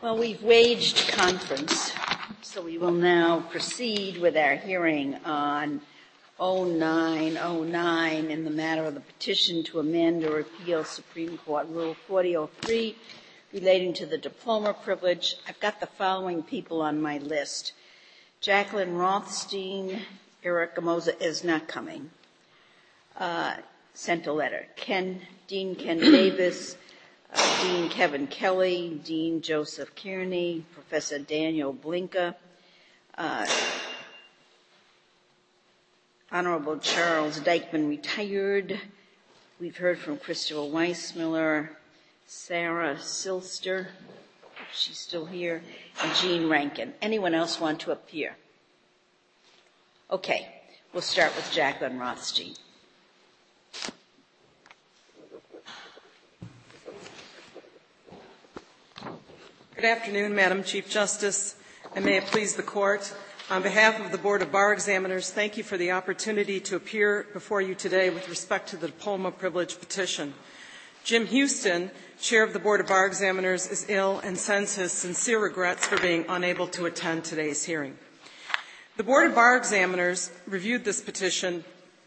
Well, we've waged conference, so we will now proceed with our hearing on 0909 in the matter of the petition to amend or repeal Supreme Court Rule 4003 relating to the diploma privilege. I've got the following people on my list. Jacqueline Rothstein, Eric Gamoza is not coming. Sent a letter. Dean Ken Davis, Dean Kevin Kelly, Dean Joseph Kearney, Professor Daniel Blinka, Honorable Charles Dykeman, retired. We've heard from Christopher Weissmiller, Sarah Silster, she's still here, and Jean Rankin. Anyone else want to appear? Okay, we'll start with Jacqueline Rothstein. Good afternoon, Madam Chief Justice, and may it please the Court. On behalf of the Board of Bar Examiners, thank you for the opportunity to appear before you today with respect to the diploma privilege petition. Jim Houston, Chair of the Board of Bar Examiners, is ill and sends his sincere regrets for being unable to attend today's hearing. The Board of Bar Examiners reviewed this petition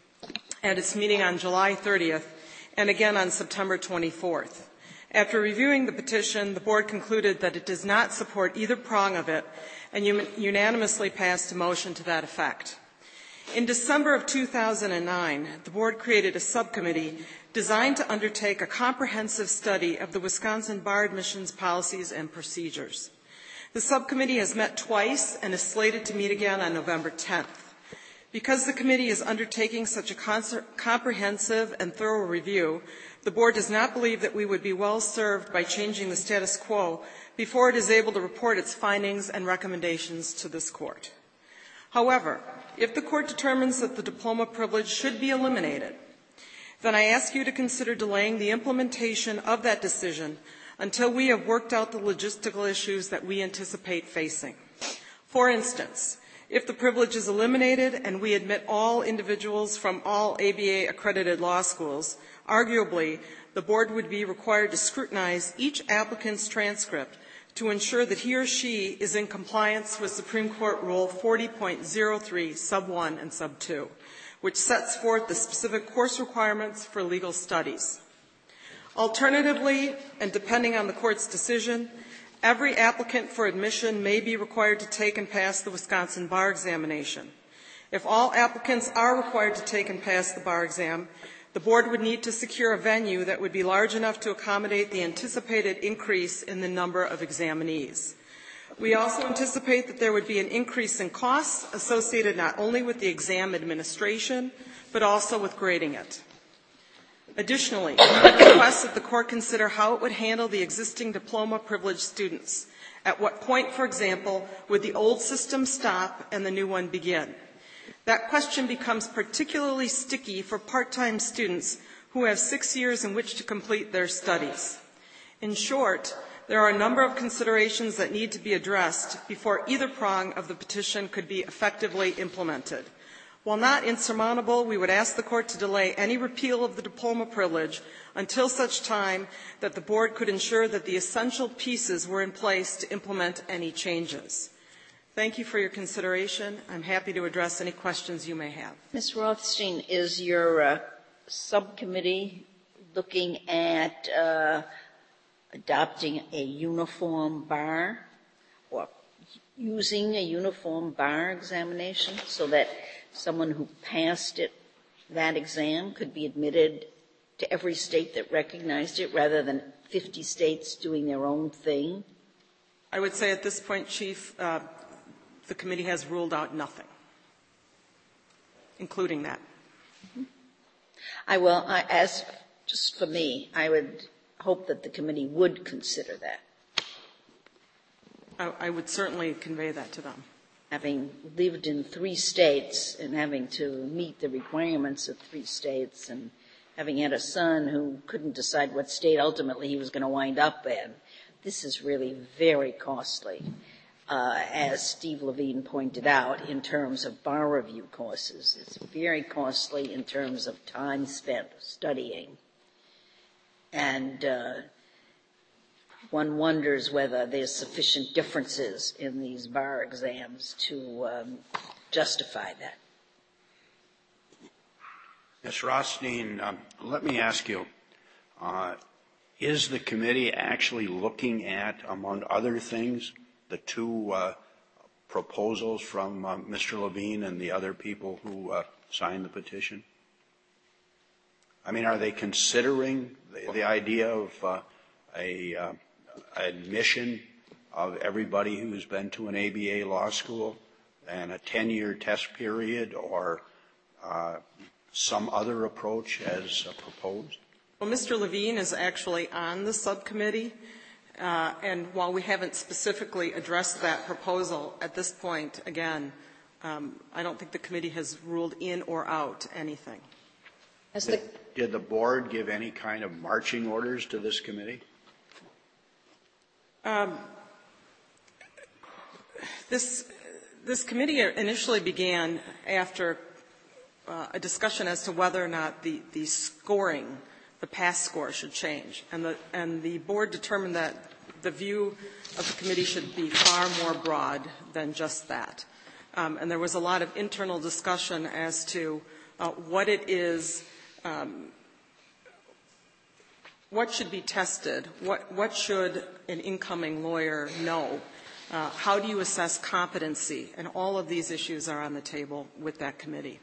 at its meeting on July 30th and again on September 24th. After reviewing the petition, the Board concluded that it does not support either prong of it and unanimously passed a motion to that effect. In December of 2009, the Board created a subcommittee designed to undertake a comprehensive study of the Wisconsin bar admissions policies and procedures. The subcommittee has met twice and is slated to meet again on November 10th. Because the committee is undertaking such a comprehensive and thorough review, the Board does not believe that we would be well served by changing the status quo before it is able to report its findings and recommendations to this Court. However, if the Court determines that the diploma privilege should be eliminated, then I ask you to consider delaying the implementation of that decision until we have worked out the logistical issues that we anticipate facing. For instance, if the privilege is eliminated and we admit all individuals from all ABA-accredited law schools, arguably, the Board would be required to scrutinize each applicant's transcript to ensure that he or she is in compliance with Supreme Court Rule 40.03, Sub 1 and Sub 2, which sets forth the specific course requirements for legal studies. Alternatively, and depending on the Court's decision, every applicant for admission may be required to take and pass the Wisconsin bar examination. If all applicants are required to take and pass the bar exam, the Board would need to secure a venue that would be large enough to accommodate the anticipated increase in the number of examinees. We also anticipate that there would be an increase in costs associated not only with the exam administration, but also with grading it. Additionally, we request that the Court consider how it would handle the existing diploma privileged students. At what point, for example, would the old system stop and the new one begin? That question becomes particularly sticky for part-time students who have 6 years in which to complete their studies. In short, there are a number of considerations that need to be addressed before either prong of the petition could be effectively implemented. While not insurmountable, we would ask the Court to delay any repeal of the diploma privilege until such time that the Board could ensure that the essential pieces were in place to implement any changes. Thank you for your consideration. I'm happy to address any questions you may have. Ms. Rothstein, is your subcommittee looking at adopting a uniform bar or using a uniform bar examination so that someone who passed that exam could be admitted to every state that recognized it rather than 50 states doing their own thing? I would say at this point, Chief, the committee has ruled out nothing, including that. Mm-hmm. Just for me, I would hope that the committee would consider that. I would certainly convey that to them. Having lived in 3 states and having to meet the requirements of 3 states and having had a son who couldn't decide what state ultimately he was going to wind up in, this is really very costly. As Steve Levine pointed out, in terms of bar review courses, it's very costly in terms of time spent studying. And one wonders whether there's sufficient differences in these bar exams to justify that. Ms. Rothstein, let me ask you, is the committee actually looking at, among other things, the two proposals from Mr. Levine and the other people who signed the petition? I mean, are they considering the idea of admission of everybody who's been to an ABA law school and a 10-year test period, or some other approach as proposed? Well, Mr. Levine is actually on the subcommittee, and while we haven't specifically addressed that proposal at this point, again, I don't think the committee has ruled in or out anything. Did the board give any kind of marching orders to this committee? This committee initially began after a discussion as to whether or not the scoring, the pass score, should change, and the board determined that the view of the committee should be far more broad than just that. And there was a lot of internal discussion as to what it is, what should be tested, what should an incoming lawyer know, how do you assess competency, and all of these issues are on the table with that committee.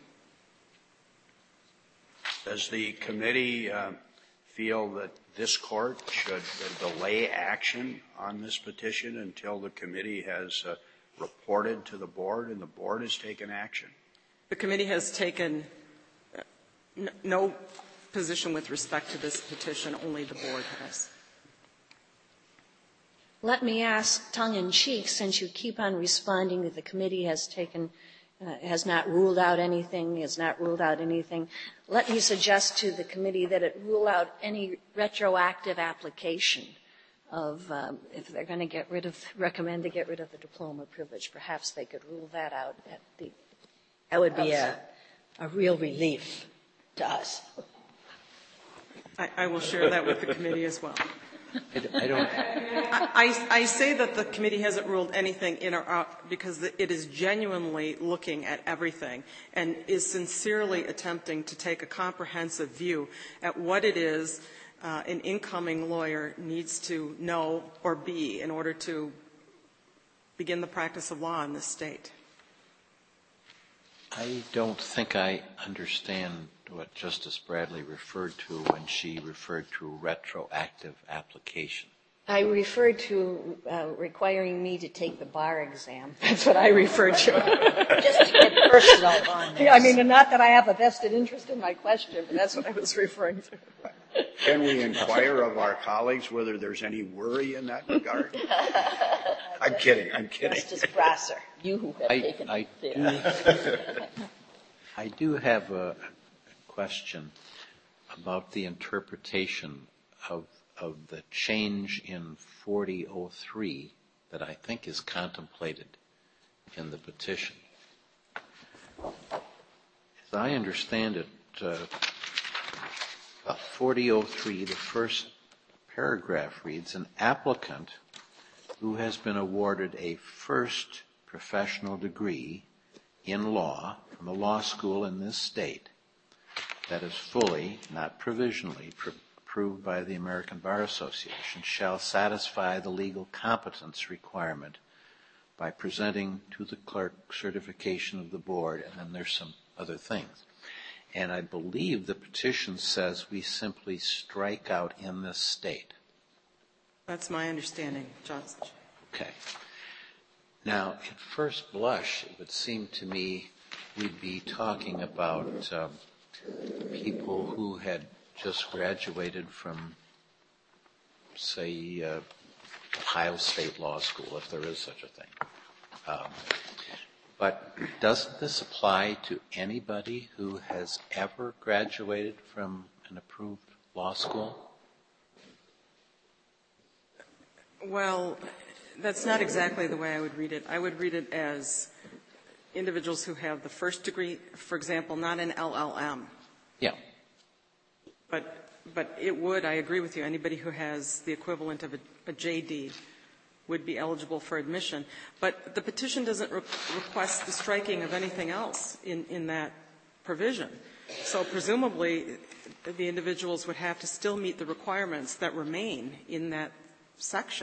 Does the committee feel that this court should delay action on this petition until the committee has reported to the board and the board has taken action? The committee has taken no position with respect to this petition, only the board has. Let me ask, tongue-in-cheek, since you keep on responding that the committee has not ruled out anything, let me suggest to the committee that it rule out any retroactive application of, if they're going to recommend to get rid of the diploma privilege, perhaps they could rule that out at the That would be a real relief to us. I will share that with the committee as well. I say that the committee hasn't ruled anything in or out because it is genuinely looking at everything and is sincerely attempting to take a comprehensive view at what it is an incoming lawyer needs to know or be in order to begin the practice of law in this state. I don't think I understand what Justice Bradley referred to when she referred to retroactive application. I referred to requiring me to take the bar exam. That's what I referred to. Just to get personal on this. I mean, not that I have a vested interest in my question, but that's what I was referring to. Can we inquire of our colleagues whether there's any worry in that regard? I'm kidding. Justice Brasser, you who have taken I do have a question about the interpretation of the change in 4003 that I think is contemplated in the petition. As I understand it, 4003, the first paragraph reads, an applicant who has been awarded a first professional degree in law from a law school in this state that is fully, not provisionally, approved by the American Bar Association shall satisfy the legal competence requirement by presenting to the clerk certification of the board, and then there's some other things. And I believe the petition says we simply strike out in this state. That's my understanding, Justice. Okay. Now, at first blush, it would seem to me we'd be talking about people who had just graduated from, say, Ohio State Law School, if there is such a thing. But doesn't this apply to anybody who has ever graduated from an approved law school? Well, that's not exactly the way I would read it. I would read it as individuals who have the first degree, for example, not an LLM. Yeah. But But it would, I agree with you, anybody who has the equivalent of a JD would be eligible for admission. But the petition doesn't request the striking of anything else in that provision. So presumably, the individuals would have to still meet the requirements that remain in that section.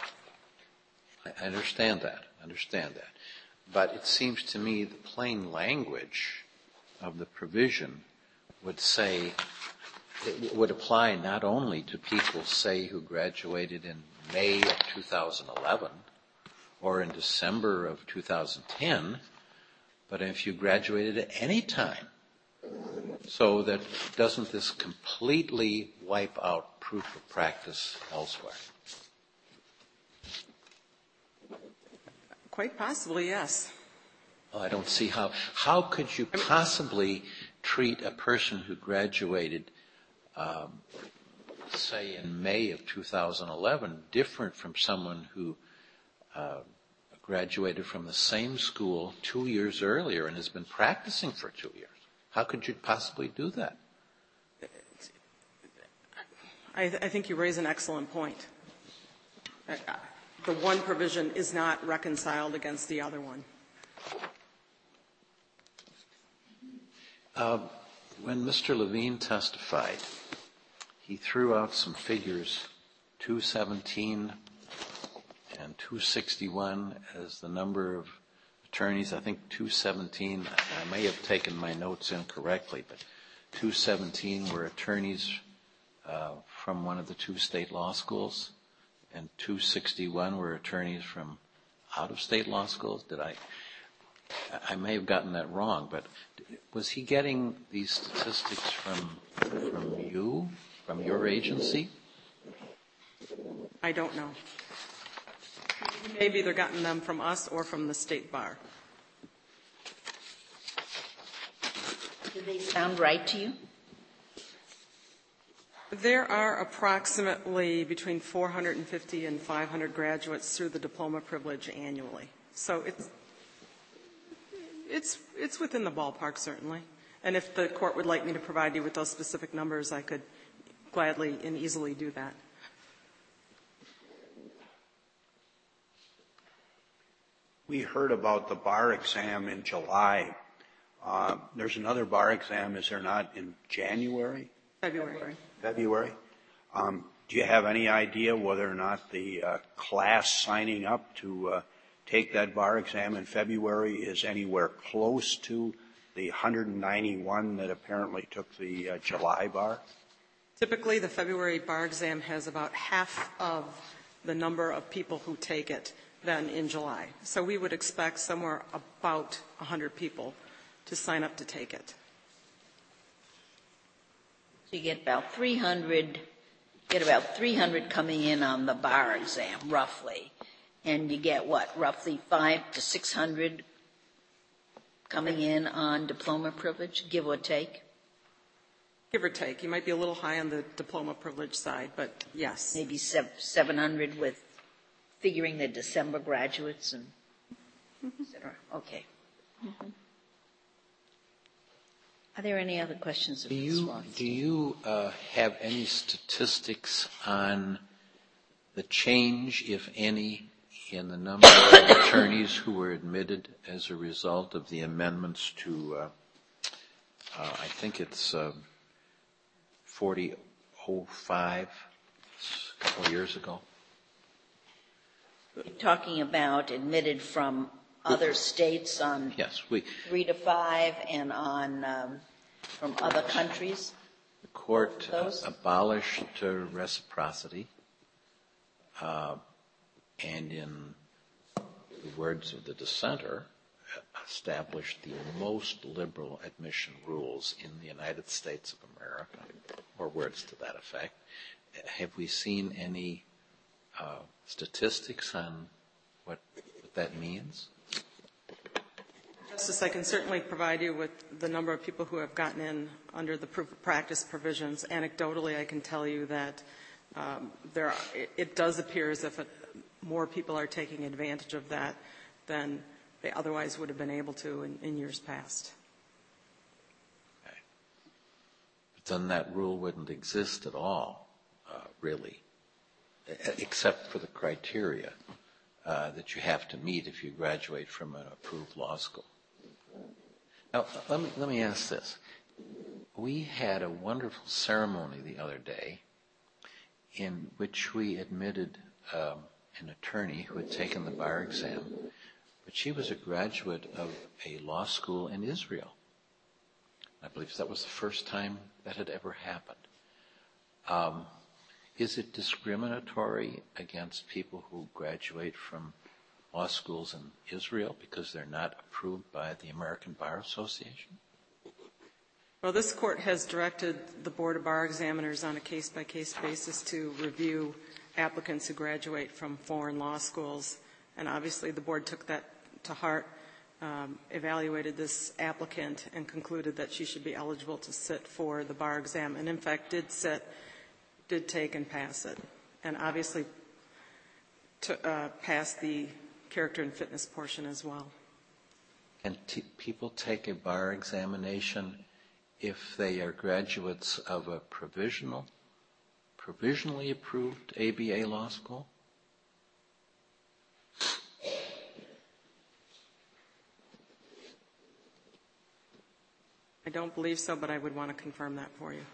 I understand that. But it seems to me the plain language of the provision would say, it would apply not only to people, say, who graduated in May of 2011 or in December of 2010, but if you graduated at any time. So that doesn't this completely wipe out proof of practice elsewhere? Quite possibly, yes. Well, I don't see how. How could you possibly treat a person who graduated, say, in May of 2011 different from someone who graduated from the same school 2 years earlier and has been practicing for 2 years? How could you possibly do that? I think you raise an excellent point. The one provision is not reconciled against the other one. When Mr. Levine testified, he threw out some figures, 217 and 261 as the number of attorneys. I think 217, I may have taken my notes incorrectly, but 217 were attorneys from one of the two state law schools, and 261 were attorneys from out-of-state law schools. I may have gotten that wrong, but was he getting these statistics from you, from your agency? I don't know. He may have either gotten them from us or from the State Bar. Do they sound right to you? There are approximately between 450 and 500 graduates through the diploma privilege annually. So it's within the ballpark, certainly. And if the court would like me to provide you with those specific numbers, I could gladly and easily do that. We heard about the bar exam in July. There's another bar exam, is there not, in January? February. Do you have any idea whether or not the class signing up to take that bar exam in February is anywhere close to the 191 that apparently took the July bar? Typically, the February bar exam has about half of the number of people who take it than in July. So we would expect somewhere about 100 people to sign up to take it. So you get about 300 coming in on the bar exam, roughly. And you get what, roughly 500 to 600 coming in on diploma privilege, give or take? Give or take. You might be a little high on the diploma privilege side, but yes. Maybe 700 with figuring the December graduates and et cetera. Okay. Mm-hmm. Are there any other questions of Ms. Watkins? Do you have any statistics on the change, if any, in the number of attorneys who were admitted as a result of the amendments to, I think it's 4005, a couple of years ago? You're talking about admitted from other states on yes, 3 to 5 and on from other countries? The court abolished reciprocity and in the words of the dissenter, established the most liberal admission rules in the United States of America, or words to that effect. Have we seen any statistics on what that means? Justice, I can certainly provide you with the number of people who have gotten in under the proof of practice provisions. Anecdotally, I can tell you that it does appear as if more people are taking advantage of that than they otherwise would have been able to in years past. Okay. But then that rule wouldn't exist at all, really, except for the criteria that you have to meet if you graduate from an approved law school. Now, let me ask this. We had a wonderful ceremony the other day in which we admitted an attorney who had taken the bar exam, but she was a graduate of a law school in Israel. I believe that was the first time that had ever happened. Is it discriminatory against people who graduate from law schools in Israel because they're not approved by the American Bar Association? Well, this court has directed the Board of Bar Examiners on a case-by-case basis to review applicants who graduate from foreign law schools, and obviously the board took that to heart, evaluated this applicant, and concluded that she should be eligible to sit for the bar exam, and in fact did sit, did take and pass it, and obviously passed the character and fitness portion as well. Can people take a bar examination if they are graduates of a provisionally approved ABA law school? I don't believe so, but I would want to confirm that for you.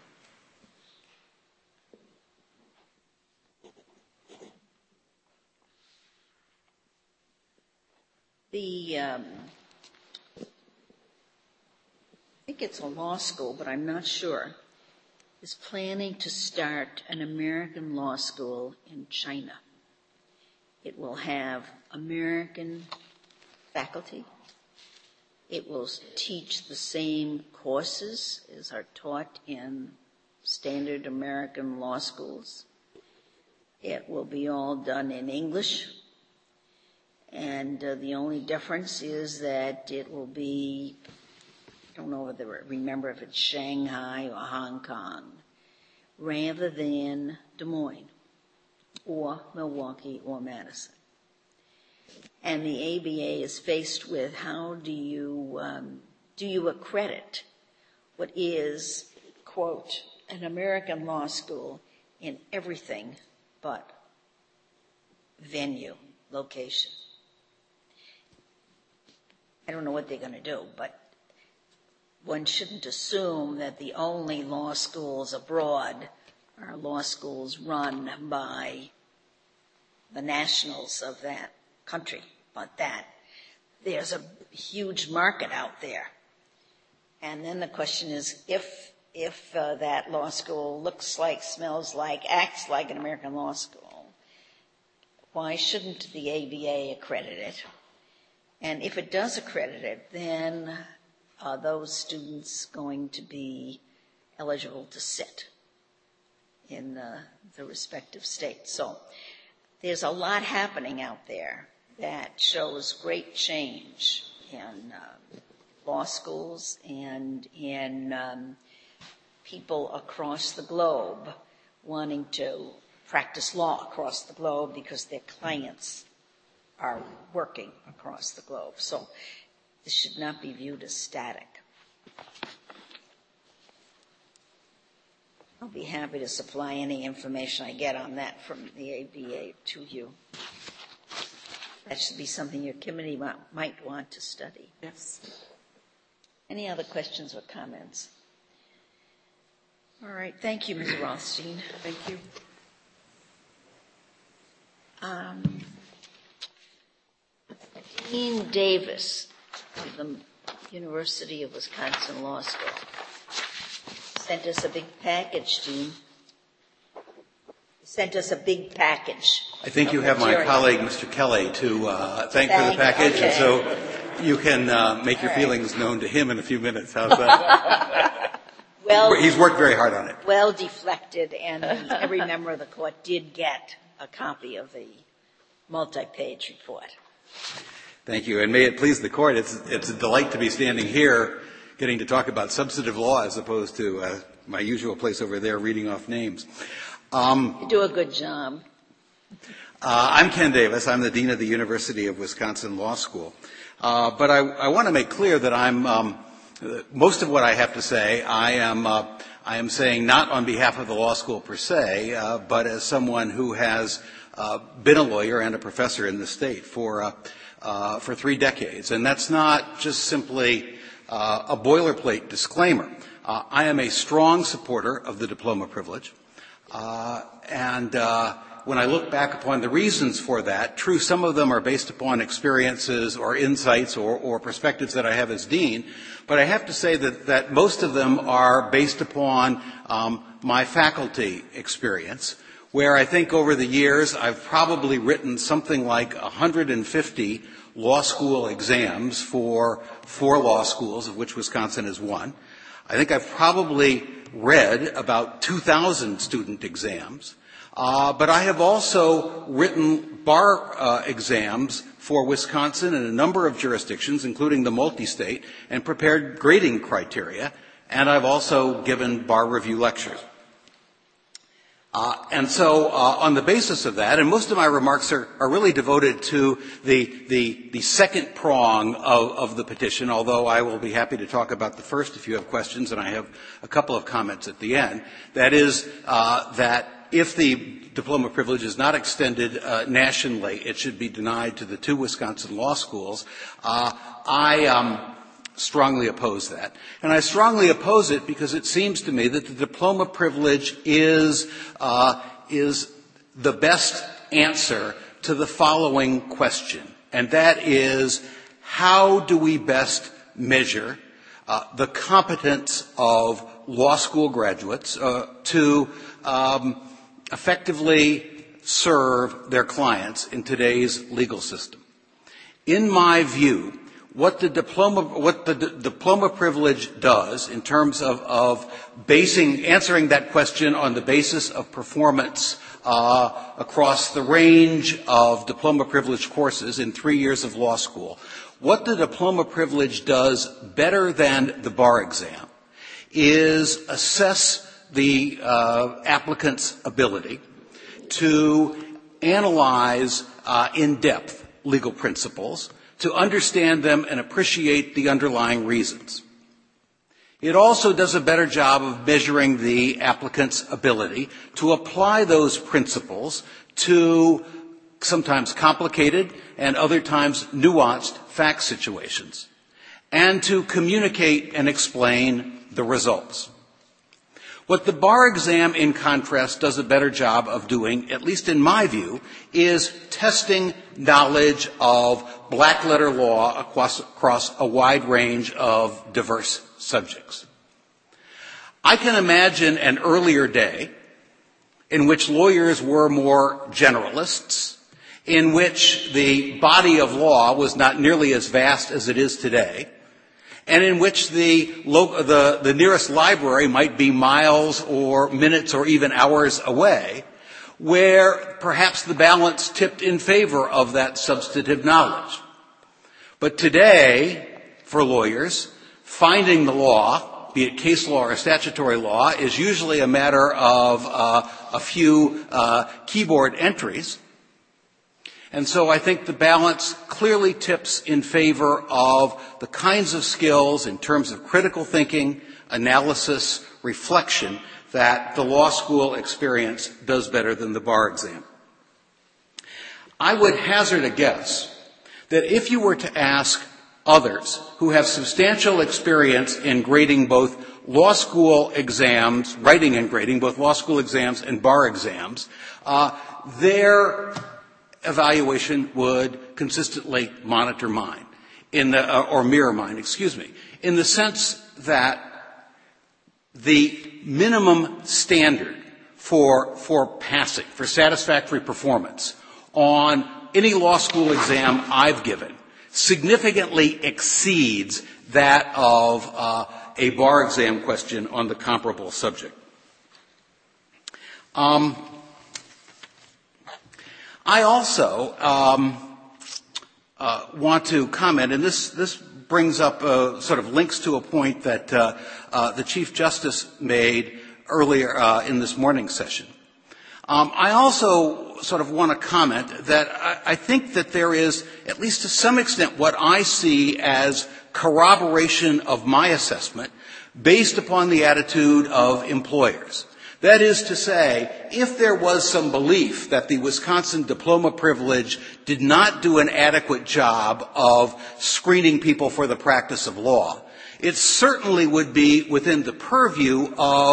I think it's a law school, but I'm not sure, is planning to start an American law school in China. It will have American faculty. It will teach the same courses as are taught in standard American law schools. It will be all done in English. And the only difference is that it will be, I don't know remember if it's Shanghai or Hong Kong, rather than Des Moines or Milwaukee or Madison. And the ABA is faced with how do you accredit what is, quote, an American law school in everything but venue, location. I don't know what they're going to do, but one shouldn't assume that the only law schools abroad are law schools run by the nationals of that country, but that there's a huge market out there. And then the question is, if that law school looks like, smells like, acts like an American law school, why shouldn't the ABA accredit it? And if it does accredit it, then are those students going to be eligible to sit in the respective states? So there's a lot happening out there that shows great change in law schools and in people across the globe wanting to practice law across the globe because their clients are working across the globe. So this should not be viewed as static. I'll be happy to supply any information I get on that from the ABA to you. That should be something your committee might want to study. Yes. Any other questions or comments? All right. Thank you, Ms. Rothstein. Thank you. Dean Davis of the University of Wisconsin Law School sent us a big package, Dean. Sent us a big package. I think you have my colleague, Mr. Kelly, to thank for the package, okay. And so you can make your feelings known to him in a few minutes. How's that? Well, he's worked very hard on it. Well deflected, and every member of the court did get a copy of the multi-page report. Thank you, and may it please the court, it's a delight to be standing here getting to talk about substantive law as opposed to my usual place over there reading off names. You do a good job. I'm Ken Davis. I'm the Dean of the University of Wisconsin Law School. But I want to make clear that I'm most of what I have to say, I am I am saying not on behalf of the law school per se, but as someone who has been a lawyer and a professor in the state for 3 decades. And that's not just simply a boilerplate disclaimer. I am a strong supporter of the diploma privilege. When I look back upon the reasons for that, true, some of them are based upon experiences or insights or perspectives that I have as dean, but I have to say that most of them are based upon my faculty experience, where I think over the years I've probably written something like 150 law school exams for 4 law schools, of which Wisconsin is one. I think I've probably read about 2,000 student exams. But I have also written bar exams for Wisconsin in a number of jurisdictions, including the multi-state, and prepared grading criteria. And I've also given bar review lectures. On the basis of that, and most of my remarks are really devoted to the second prong of the petition, although I will be happy to talk about the first if you have questions, and I have a couple of comments at the end. That is that if the diploma privilege is not extended nationally, it should be denied to the 2 Wisconsin law schools. I strongly oppose that. And I strongly oppose it because it seems to me that the diploma privilege is the best answer to the following question, and that is, how do we best measure the competence of law school graduates to effectively serve their clients in today's legal system? In my view, what the diploma privilege does in terms of answering that question on the basis of performance across the range of diploma privilege courses in 3 years of law school, what the diploma privilege does better than the bar exam is assess the applicant's ability to analyze in depth legal principles, to understand them and appreciate the underlying reasons. It also does a better job of measuring the applicant's ability to apply those principles to sometimes complicated and other times nuanced fact situations, and to communicate and explain the results. What the bar exam, in contrast, does a better job of doing, at least in my view, is testing knowledge of black-letter law across a wide range of diverse subjects. I can imagine an earlier day in which lawyers were more generalists, in which the body of law was not nearly as vast as it is today, and in which the nearest library might be miles or minutes or even hours away, where perhaps the balance tipped in favor of that substantive knowledge. But today, for lawyers, finding the law, be it case law or statutory law, is usually a matter of a few keyboard entries. And so I think the balance clearly tips in favor of the kinds of skills in terms of critical thinking, analysis, reflection that the law school experience does better than the bar exam. I would hazard a guess that if you were to ask others who have substantial experience in grading both law school exams, writing and grading both law school exams and bar exams, their evaluation would consistently monitor mine, or mirror mine, in the sense that the minimum standard for passing, for satisfactory performance on any law school exam I've given significantly exceeds that of a bar exam question on the comparable subject. I also want to comment, and this brings up sort of links to a point that the Chief Justice made earlier in this morning's session. I also sort of want to comment that I think that there is, at least to some extent, what I see as corroboration of my assessment based upon the attitude of employers. That is to say, if there was some belief that the Wisconsin diploma privilege did not do an adequate job of screening people for the practice of law, it certainly would be within the purview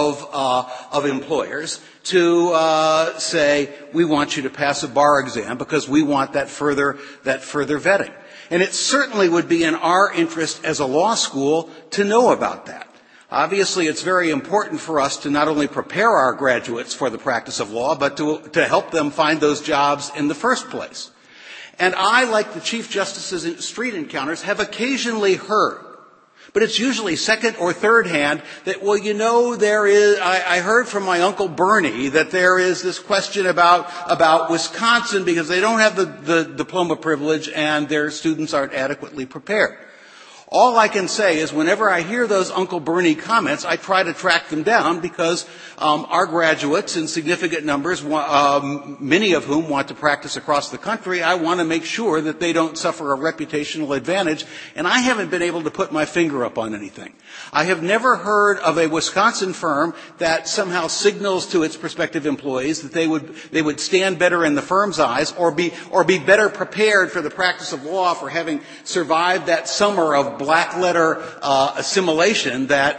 of employers to say, we want you to pass a bar exam because we want that further vetting. And it certainly would be in our interest as a law school to know about that. Obviously, it's very important for us to not only prepare our graduates for the practice of law, but to help them find those jobs in the first place. And I, like the Chief Justice's street encounters, have occasionally heard, but it's usually second or third hand, that, well, you know, I heard from my Uncle Bernie that there is this question about Wisconsin because they don't have the diploma privilege and their students aren't adequately prepared. All I can say is whenever I hear those Uncle Bernie comments, I try to track them down because our graduates in significant numbers, many of whom want to practice across the country, I want to make sure that they don't suffer a reputational advantage, and I haven't been able to put my finger up on anything. I have never heard of a Wisconsin firm that somehow signals to its prospective employees that they would stand better in the firm's eyes or be better prepared for the practice of law for having survived that summer of black letter assimilation that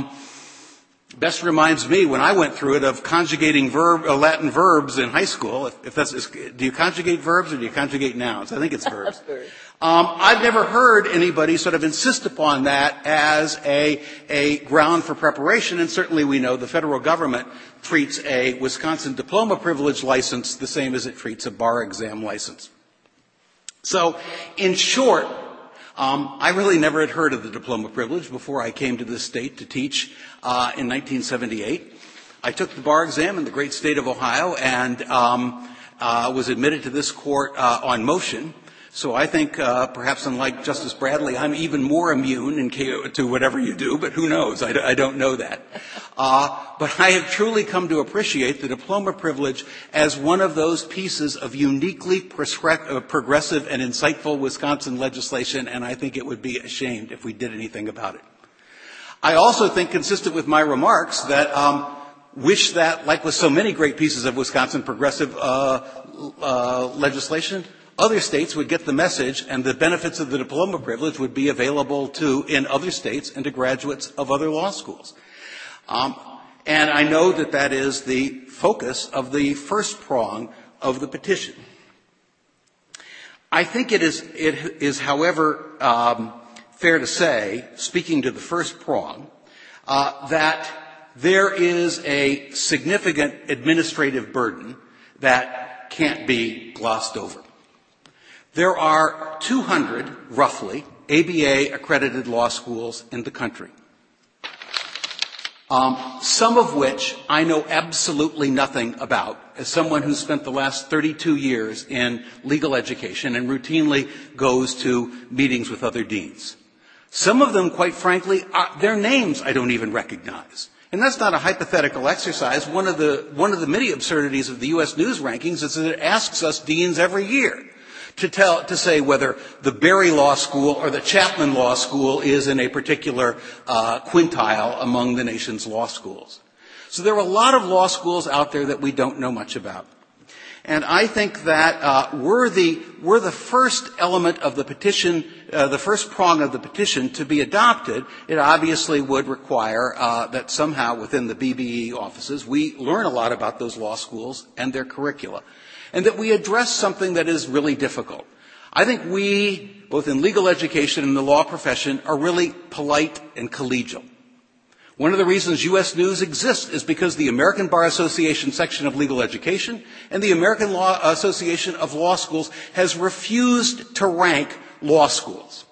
best reminds me when I went through it of conjugating Latin verbs in high school. Do you conjugate verbs or do you conjugate nouns? I think it's verbs. I've never heard anybody sort of insist upon that as a ground for preparation, and certainly we know the federal government treats a Wisconsin diploma privilege license the same as it treats a bar exam license. So, in short, I really never had heard of the diploma privilege before I came to this state to teach in 1978. I took the bar exam in the great state of Ohio and was admitted to this court on motion. So I think perhaps unlike Justice Bradley, I'm even more immune to whatever you do, but who knows? I don't know that. But I have truly come to appreciate the diploma privilege as one of those pieces of uniquely progressive and insightful Wisconsin legislation, and I think it would be ashamed if we did anything about it. I also think, consistent with my remarks, that wish that, like with so many great pieces of Wisconsin progressive legislation, other states would get the message and the benefits of the diploma privilege would be available in other states and to graduates of other law schools. And I know that is the focus of the first prong of the petition. I think it is, however, fair to say, speaking to the first prong, that there is a significant administrative burden that can't be glossed over. There are 200, roughly, ABA-accredited law schools in the country, some of which I know absolutely nothing about as someone who spent the last 32 years in legal education and routinely goes to meetings with other deans. Some of them, quite frankly, their names I don't even recognize. And that's not a hypothetical exercise. One of the many absurdities of the U.S. News rankings is that it asks us deans every year to say whether the Berry Law School or the Chapman Law School is in a particular quintile among the nation's law schools. So there are a lot of law schools out there that we don't know much about. And I think that were the first element of the petition, the first prong of the petition to be adopted, it obviously would require that somehow within the BBE offices we learn a lot about those law schools and their curricula, and that we address something that is really difficult. I think we, both in legal education and the law profession, are really polite and collegial. One of the reasons U.S. News exists is because the American Bar Association section of legal education and the American Law Association of Law Schools has refused to rank law schools.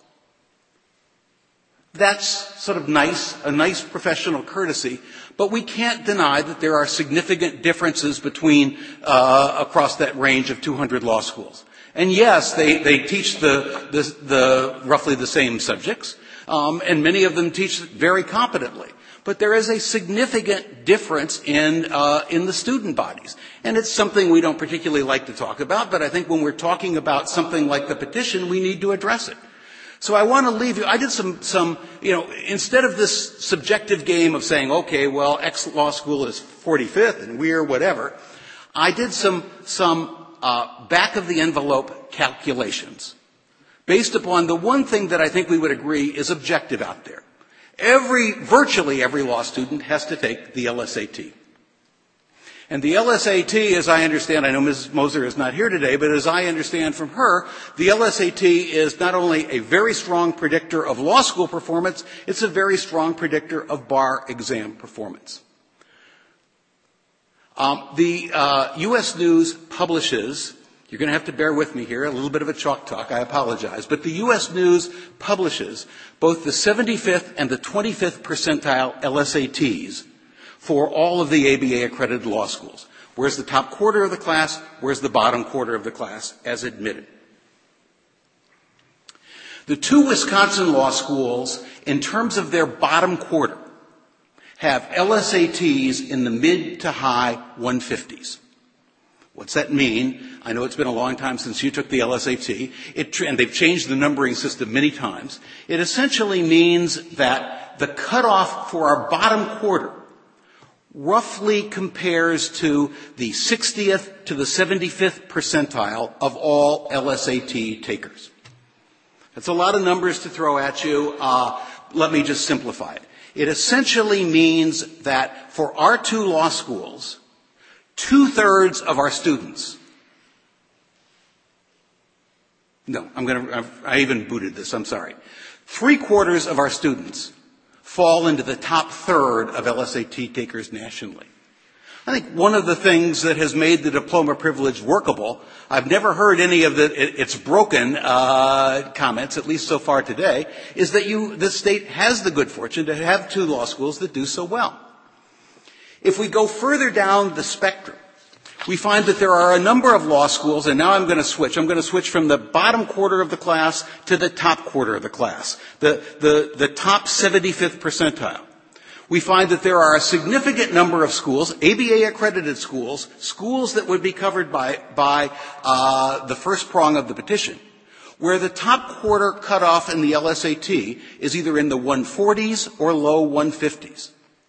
That's sort of a nice professional courtesy, but we can't deny that there are significant differences between across that range of 200 law schools. And yes, they teach the roughly the same subjects, and many of them teach very competently. But there is a significant difference in the student bodies. And it's something we don't particularly like to talk about, but I think when we're talking about something like the petition, we need to address it. So I want to leave you, I did some, instead of this subjective game of saying, okay, well, X law school is 45th and we're whatever, I did some back of the envelope calculations based upon the one thing that I think we would agree is objective out there. Virtually every law student has to take the LSAT. And the LSAT, as I understand, I know Ms. Moser is not here today, but as I understand from her, the LSAT is not only a very strong predictor of law school performance, it's a very strong predictor of bar exam performance. The U.S. News publishes, you're going to have to bear with me here, a little bit of a chalk talk, I apologize, but the U.S. News publishes both the 75th and the 25th percentile LSATs for all of the ABA accredited law schools. Where's the top quarter of the class? Where's the bottom quarter of the class as admitted? The two Wisconsin law schools, in terms of their bottom quarter, have LSATs in the mid to high 150s. What's that mean? I know it's been a long time since you took the LSAT, and they've changed the numbering system many times. It essentially means that the cutoff for our bottom quarter roughly compares to the 60th to the 75th percentile of all LSAT takers. That's a lot of numbers to throw at you. Let me just simplify it. It essentially means that for our two law schools, 2/3 of our students, I even booted this, I'm sorry. 3/4 of our students fall into the top third of LSAT takers nationally. I think one of the things that has made the diploma privilege workable, I've never heard any of it's broken comments, at least so far today, is that this state has the good fortune to have two law schools that do so well. If we go further down the spectrum, we find that there are a number of law schools, and now I'm going to switch. I'm going to switch from the bottom quarter of the class to the top quarter of the class, the top 75th percentile. We find that there are a significant number of schools, ABA accredited schools, schools that would be covered by the first prong of the petition, where the top quarter cutoff in the LSAT is either in the 140s or low 150s.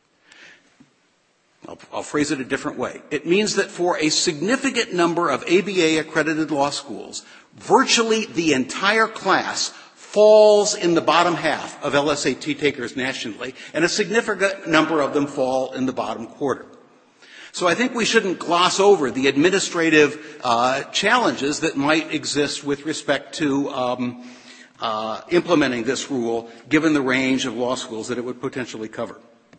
I'll phrase it a different way. It means that for a significant number of ABA accredited law schools, virtually the entire class falls in the bottom half of LSAT takers nationally, and a significant number of them fall in the bottom quarter. So I think we shouldn't gloss over the administrative challenges that might exist with respect to implementing this rule, given the range of law schools that it would potentially cover.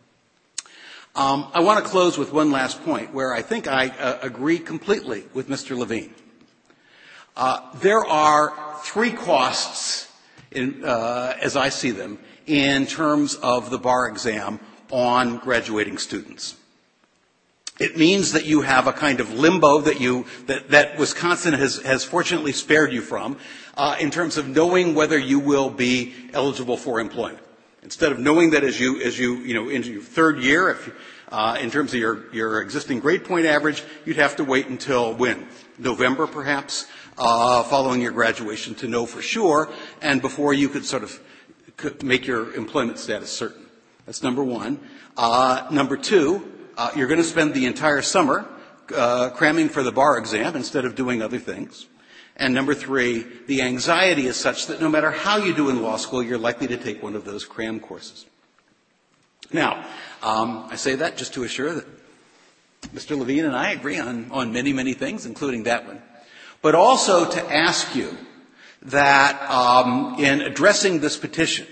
I want to close with one last point where I think I agree completely with Mr. Levine. There are three costs, as I see them, in terms of the bar exam on graduating students. It means that you have a kind of limbo that Wisconsin has fortunately spared you from, in terms of knowing whether you will be eligible for employment. Instead of knowing that as you into your third year, in terms of your existing grade point average, you'd have to wait until when? November, perhaps, following your graduation to know for sure, and before you could make your employment status certain. That's number one. Number two, you're going to spend the entire summer cramming for the bar exam instead of doing other things. And number three, the anxiety is such that no matter how you do in law school, you're likely to take one of those cram courses. Now, I say that just to assure that Mr. Levine and I agree on many, many things, including that one. But also to ask you that in addressing this petition,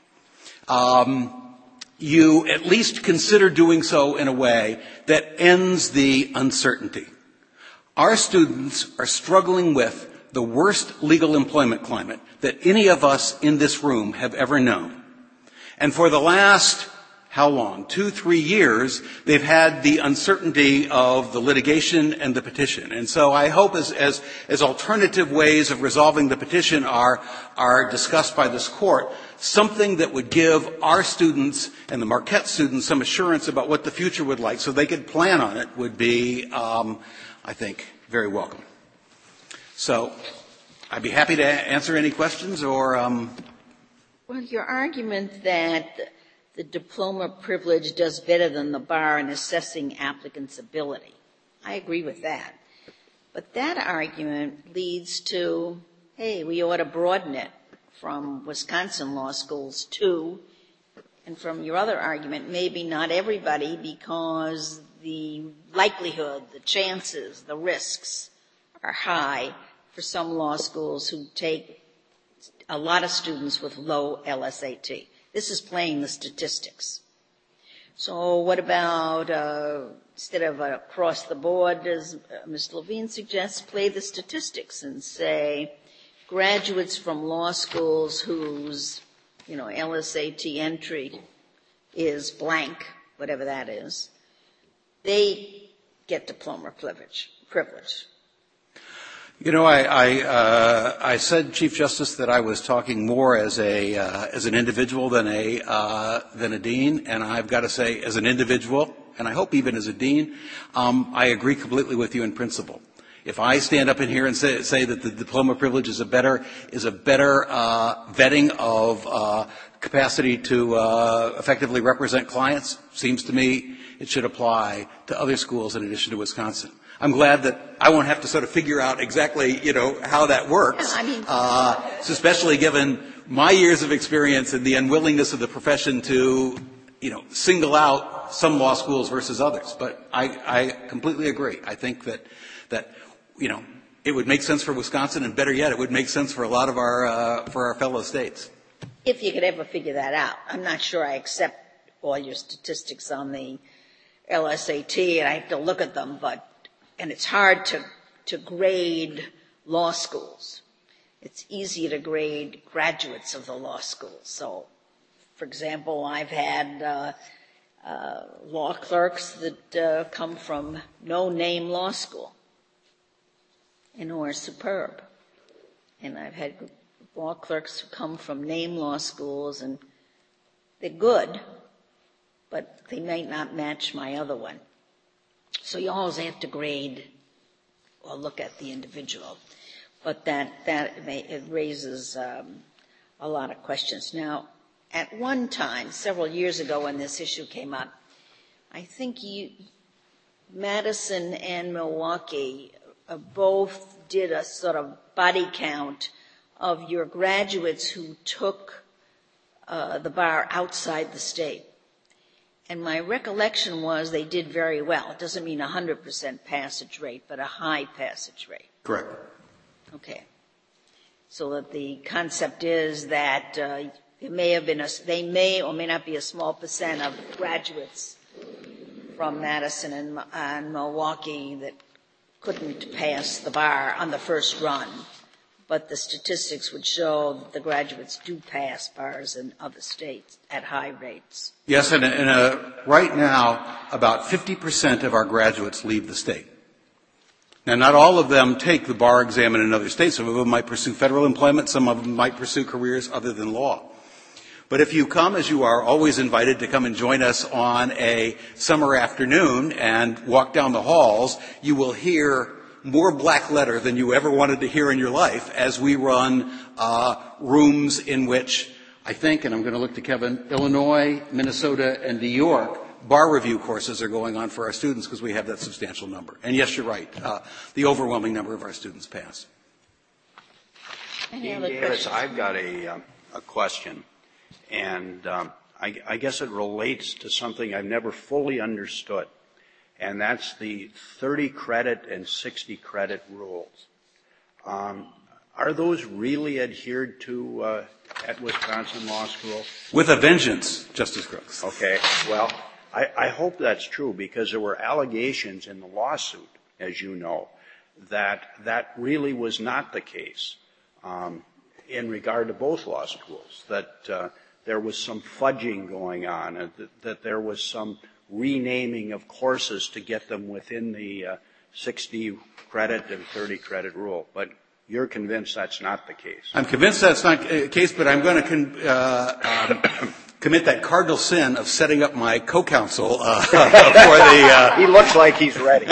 you at least consider doing so in a way that ends the uncertainty. Our students are struggling with the worst legal employment climate that any of us in this room have ever known. And for the last, how long? 2-3 years, they've had the uncertainty of the litigation and the petition. And so I hope as alternative ways of resolving the petition are discussed by this court, something that would give our students and the Marquette students some assurance about what the future would like so they could plan on it would be, I think, very welcome. So I'd be happy to answer any questions or Well, your argument that the diploma privilege does better than the bar in assessing applicants' ability, I agree with that. But that argument leads to, hey, we ought to broaden it from Wisconsin law schools to, and from your other argument, maybe not everybody, because the likelihood, the chances, the risks are high for some law schools who take a lot of students with low LSAT. This is playing the statistics. So what about, instead of across the board, as Ms. Levine suggests, play the statistics and say graduates from law schools whose, LSAT entry is blank, whatever that is, they get diploma privilege. I said, Chief Justice, that I was talking more as an individual than a dean, and I've got to say, as an individual, and I hope even as a dean, I agree completely with you in principle. If I stand up in here and say that the diploma privilege is a better vetting of capacity to effectively represent clients, seems to me it should apply to other schools in addition to Wisconsin. I'm glad that I won't have to sort of figure out exactly, how that works. Especially given my years of experience and the unwillingness of the profession to, single out some law schools versus others. But I completely agree. I think that it would make sense for Wisconsin, and better yet, it would make sense for a lot of our fellow states. If you could ever figure that out. I'm not sure I accept all your statistics on the LSAT, and I have to look at them, and it's hard to grade law schools. It's easier to grade graduates of the law schools. So, for example, I've had law clerks that come from no-name law school and who are superb. And I've had law clerks who come from name law schools, and they're good, but they might not match my other one. So you always have to grade or look at the individual. But it raises a lot of questions. Now, at one time, several years ago when this issue came up, I think Madison and Milwaukee both did a sort of body count of your graduates who took the bar outside the state. And my recollection was they did very well. It doesn't mean 100% passage rate, but a high passage rate. Correct. Okay. So that the concept is that it may have been they may or may not be a small percent of graduates from Madison and Milwaukee that couldn't pass the bar on the first run. But the statistics would show that the graduates do pass bars in other states at high rates. Yes, and right now, about 50% of our graduates leave the state. Now, not all of them take the bar exam in another state. Some of them might pursue federal employment. Some of them might pursue careers other than law. But if you come, as you are always invited to come and join us on a summer afternoon and walk down the halls, you will hear more black letter than you ever wanted to hear in your life as we run rooms in which I think, and I'm going to look to Kevin, Illinois, Minnesota, and New York, bar review courses are going on for our students because we have that substantial number. And yes, you're right. The overwhelming number of our students pass. Any other Davis, questions? I've got a question, and I guess it relates to something I've never fully understood, and that's the 30 credit and 60 credit rules. Are those really adhered to at Wisconsin Law School? With a vengeance, Justice Crooks. Okay. Well, I hope that's true, because there were allegations in the lawsuit, as you know, that really was not the case in regard to both law schools, that there was some fudging going on, and that there was some renaming of courses to get them within the 60 credit and 30 credit rule. But you're convinced that's not the case. I'm convinced that's not the case, but I'm going to commit that cardinal sin of setting up my co-counsel for the... He looks like he's ready.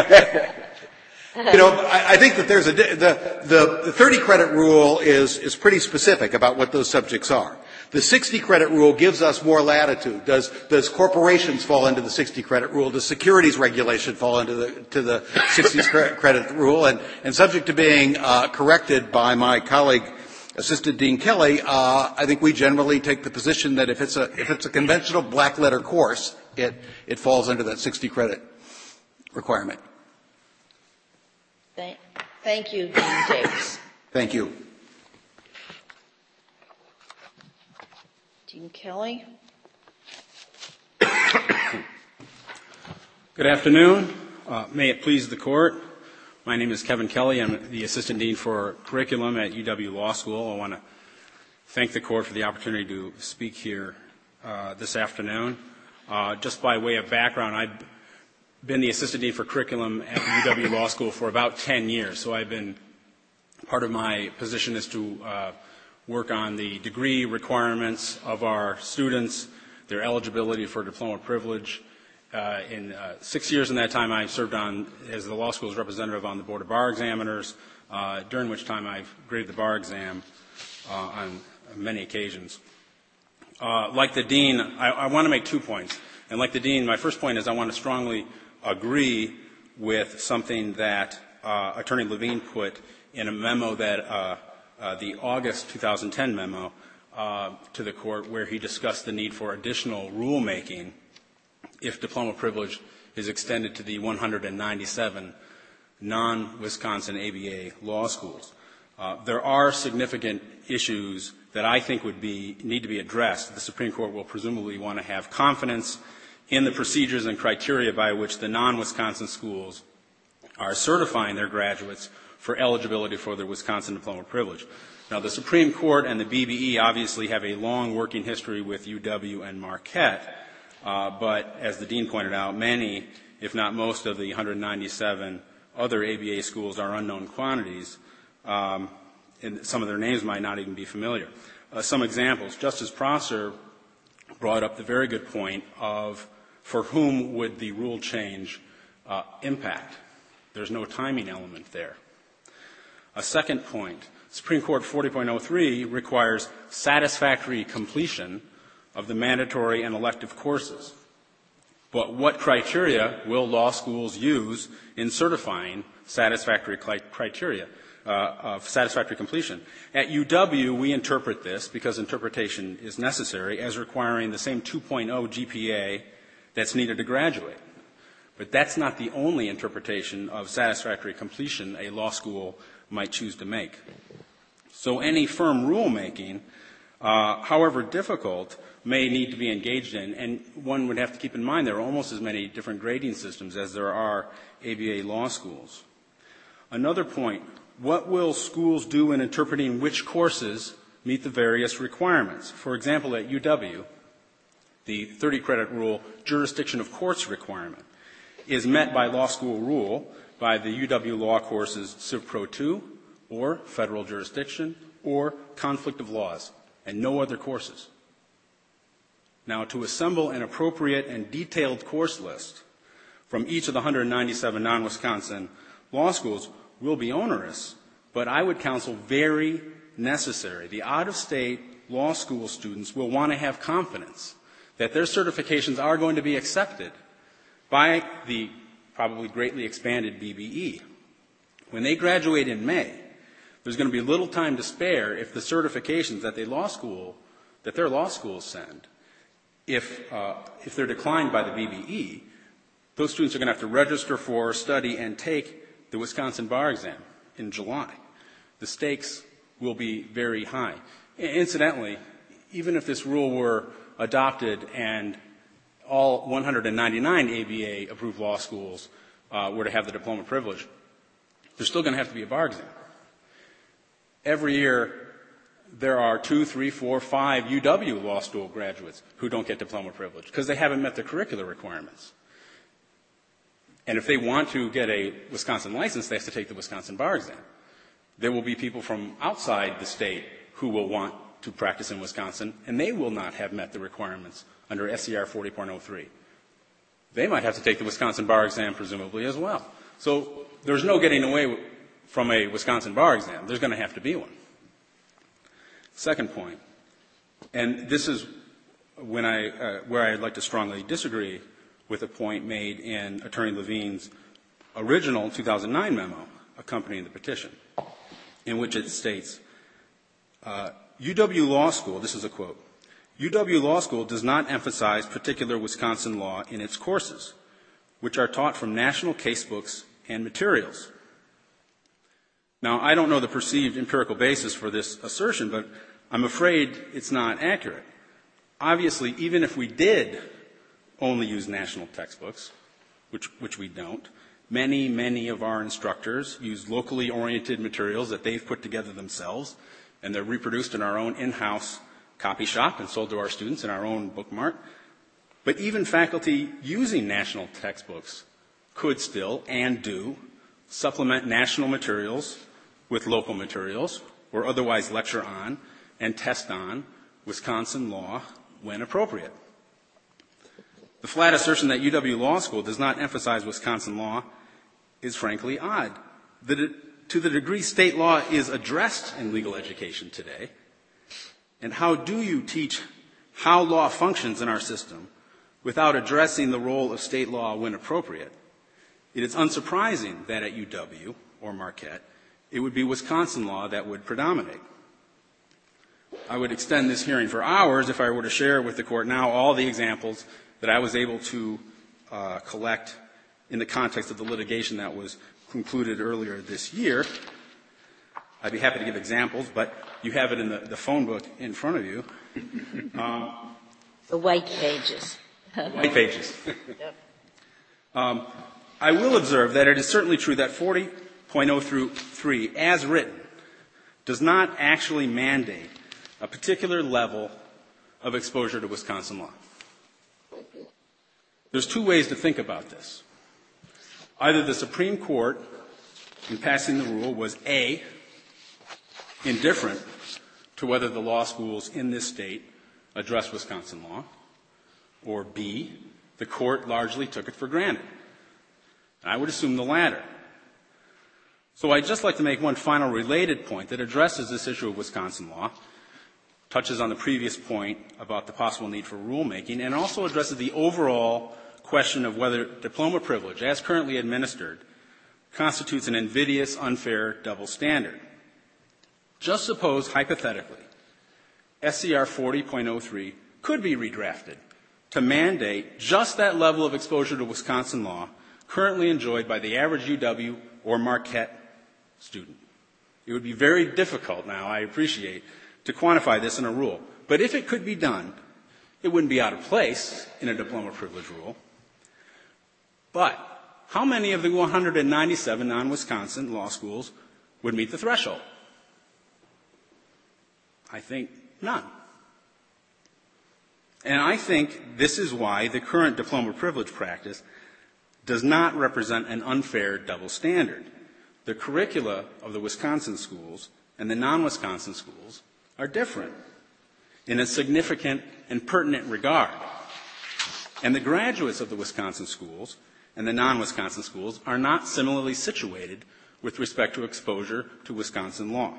I think that there's the 30 credit rule is pretty specific about what those subjects are. The 60 credit rule gives us more latitude. Does corporations fall into the 60 credit rule? Does securities regulation fall into the 60 credit rule? And subject to being corrected by my colleague, Assistant Dean Kelly, I think we generally take the position that if it's a conventional black letter course, it falls under that 60 credit requirement. Thank you, Dean Davis. Thank you. Dean Kelly. Good afternoon. May it please the Court. My name is Kevin Kelly. I'm the Assistant Dean for Curriculum at UW Law School. I want to thank the Court for the opportunity to speak here this afternoon. Just by way of background, I've been the Assistant Dean for Curriculum at UW Law School for about 10 years. So I've been, part of my position is to work on the degree requirements of our students, their eligibility for diploma privilege. In 6 years in that time, I served as the law school's representative on the Board of Bar Examiners, during which time I've graded the bar exam on many occasions. Like the Dean, I want to make 2 points. And like the Dean, my first point is I want to strongly agree with something that Attorney Levine put in a memo that the August 2010 memo to the Court, where he discussed the need for additional rulemaking if diploma privilege is extended to the 197 non-Wisconsin ABA law schools. There are significant issues that I think need to be addressed. The Supreme Court will presumably want to have confidence in the procedures and criteria by which the non-Wisconsin schools are certifying their graduates for eligibility for their Wisconsin diploma privilege. Now, the Supreme Court and the BBE obviously have a long working history with UW and Marquette, but as the Dean pointed out, many, if not most, of the 197 other ABA schools are unknown quantities, and some of their names might not even be familiar. Some examples. Justice Prosser brought up the very good point of for whom would the rule change impact. There's no timing element there. A second point, Supreme Court 40.03 requires satisfactory completion of the mandatory and elective courses. But what criteria will law schools use in certifying satisfactory criteria of satisfactory completion? At UW, we interpret this, because interpretation is necessary, as requiring the same 2.0 GPA that's needed to graduate. But that's not the only interpretation of satisfactory completion a law school might choose to make. So any firm rulemaking, however difficult, may need to be engaged in, and one would have to keep in mind there are almost as many different grading systems as there are ABA law schools. Another point, what will schools do in interpreting which courses meet the various requirements? For example, at UW, the 30-credit rule jurisdiction of courts requirement is met by law school rule by the UW law courses Civ Pro 2 or federal jurisdiction or conflict of laws, and no other courses. Now, to assemble an appropriate and detailed course list from each of the 197 non-Wisconsin law schools will be onerous, but I would counsel very necessary. The out-of-state law school students will want to have confidence that their certifications are going to be accepted by the probably greatly expanded BBE. When they graduate in May, there's going to be little time to spare if the certifications that their law schools send, if they're declined by the BBE, those students are going to have to register for, study, and take the Wisconsin bar exam in July. The stakes will be very high. Incidentally, even if this rule were adopted and all 199 ABA approved law schools were to have the diploma privilege, there's still going to have to be a bar exam. Every year, there are 2, 3, 4, 5 UW law school graduates who don't get diploma privilege because they haven't met the curricular requirements. And if they want to get a Wisconsin license, they have to take the Wisconsin bar exam. There will be people from outside the state who will want to practice in Wisconsin, and they will not have met the requirements under SCR 40.03. They might have to take the Wisconsin bar exam, presumably, as well. So there's no getting away from a Wisconsin bar exam. There's going to have to be one. Second point, And this is when where I'd like to strongly disagree with a point made in Attorney Levine's original 2009 memo accompanying the petition, in which it states, UW Law School, this is a quote, UW Law School does not emphasize particular Wisconsin law in its courses, which are taught from national casebooks and materials. Now, I don't know the perceived empirical basis for this assertion, but I'm afraid it's not accurate. Obviously, even if we did only use national textbooks, which we don't, many of our instructors use locally oriented materials that they've put together themselves, and they're reproduced in our own in-house copy shop and sold to our students in our own bookmart. But even faculty using national textbooks could still and do supplement national materials with local materials or otherwise lecture on and test on Wisconsin law when appropriate. The flat assertion that UW Law School does not emphasize Wisconsin law is frankly odd. To the degree state law is addressed in legal education today, and how do you teach how law functions in our system without addressing the role of state law when appropriate? It is unsurprising that at UW or Marquette, it would be Wisconsin law that would predominate. I would extend this hearing for hours if I were to share with the court now all the examples that I was able to collect in the context of the litigation that was concluded earlier this year. I'd be happy to give examples, but you have it in the phone book in front of you. The white pages. White pages. I will observe that it is certainly true that 40.03, as written, does not actually mandate a particular level of exposure to Wisconsin law. There's two ways to think about this. Either the Supreme Court, in passing the rule, was A, indifferent to whether the law schools in this state address Wisconsin law, or B, the court largely took it for granted. I would assume the latter. So I'd just like to make one final related point that addresses this issue of Wisconsin law, touches on the previous point about the possible need for rulemaking, and also addresses the overall question of whether diploma privilege, as currently administered, constitutes an invidious, unfair double standard. Just suppose, hypothetically, SCR 40.03 could be redrafted to mandate just that level of exposure to Wisconsin law currently enjoyed by the average UW or Marquette student. It would be very difficult now, I appreciate, to quantify this in a rule. But if it could be done, it wouldn't be out of place in a diploma privilege rule. But how many of the 197 non-Wisconsin law schools would meet the threshold? I think none. And I think this is why the current diploma privilege practice does not represent an unfair double standard. The curricula of the Wisconsin schools and the non-Wisconsin schools are different in a significant and pertinent regard. And the graduates of the Wisconsin schools and the non-Wisconsin schools are not similarly situated with respect to exposure to Wisconsin law.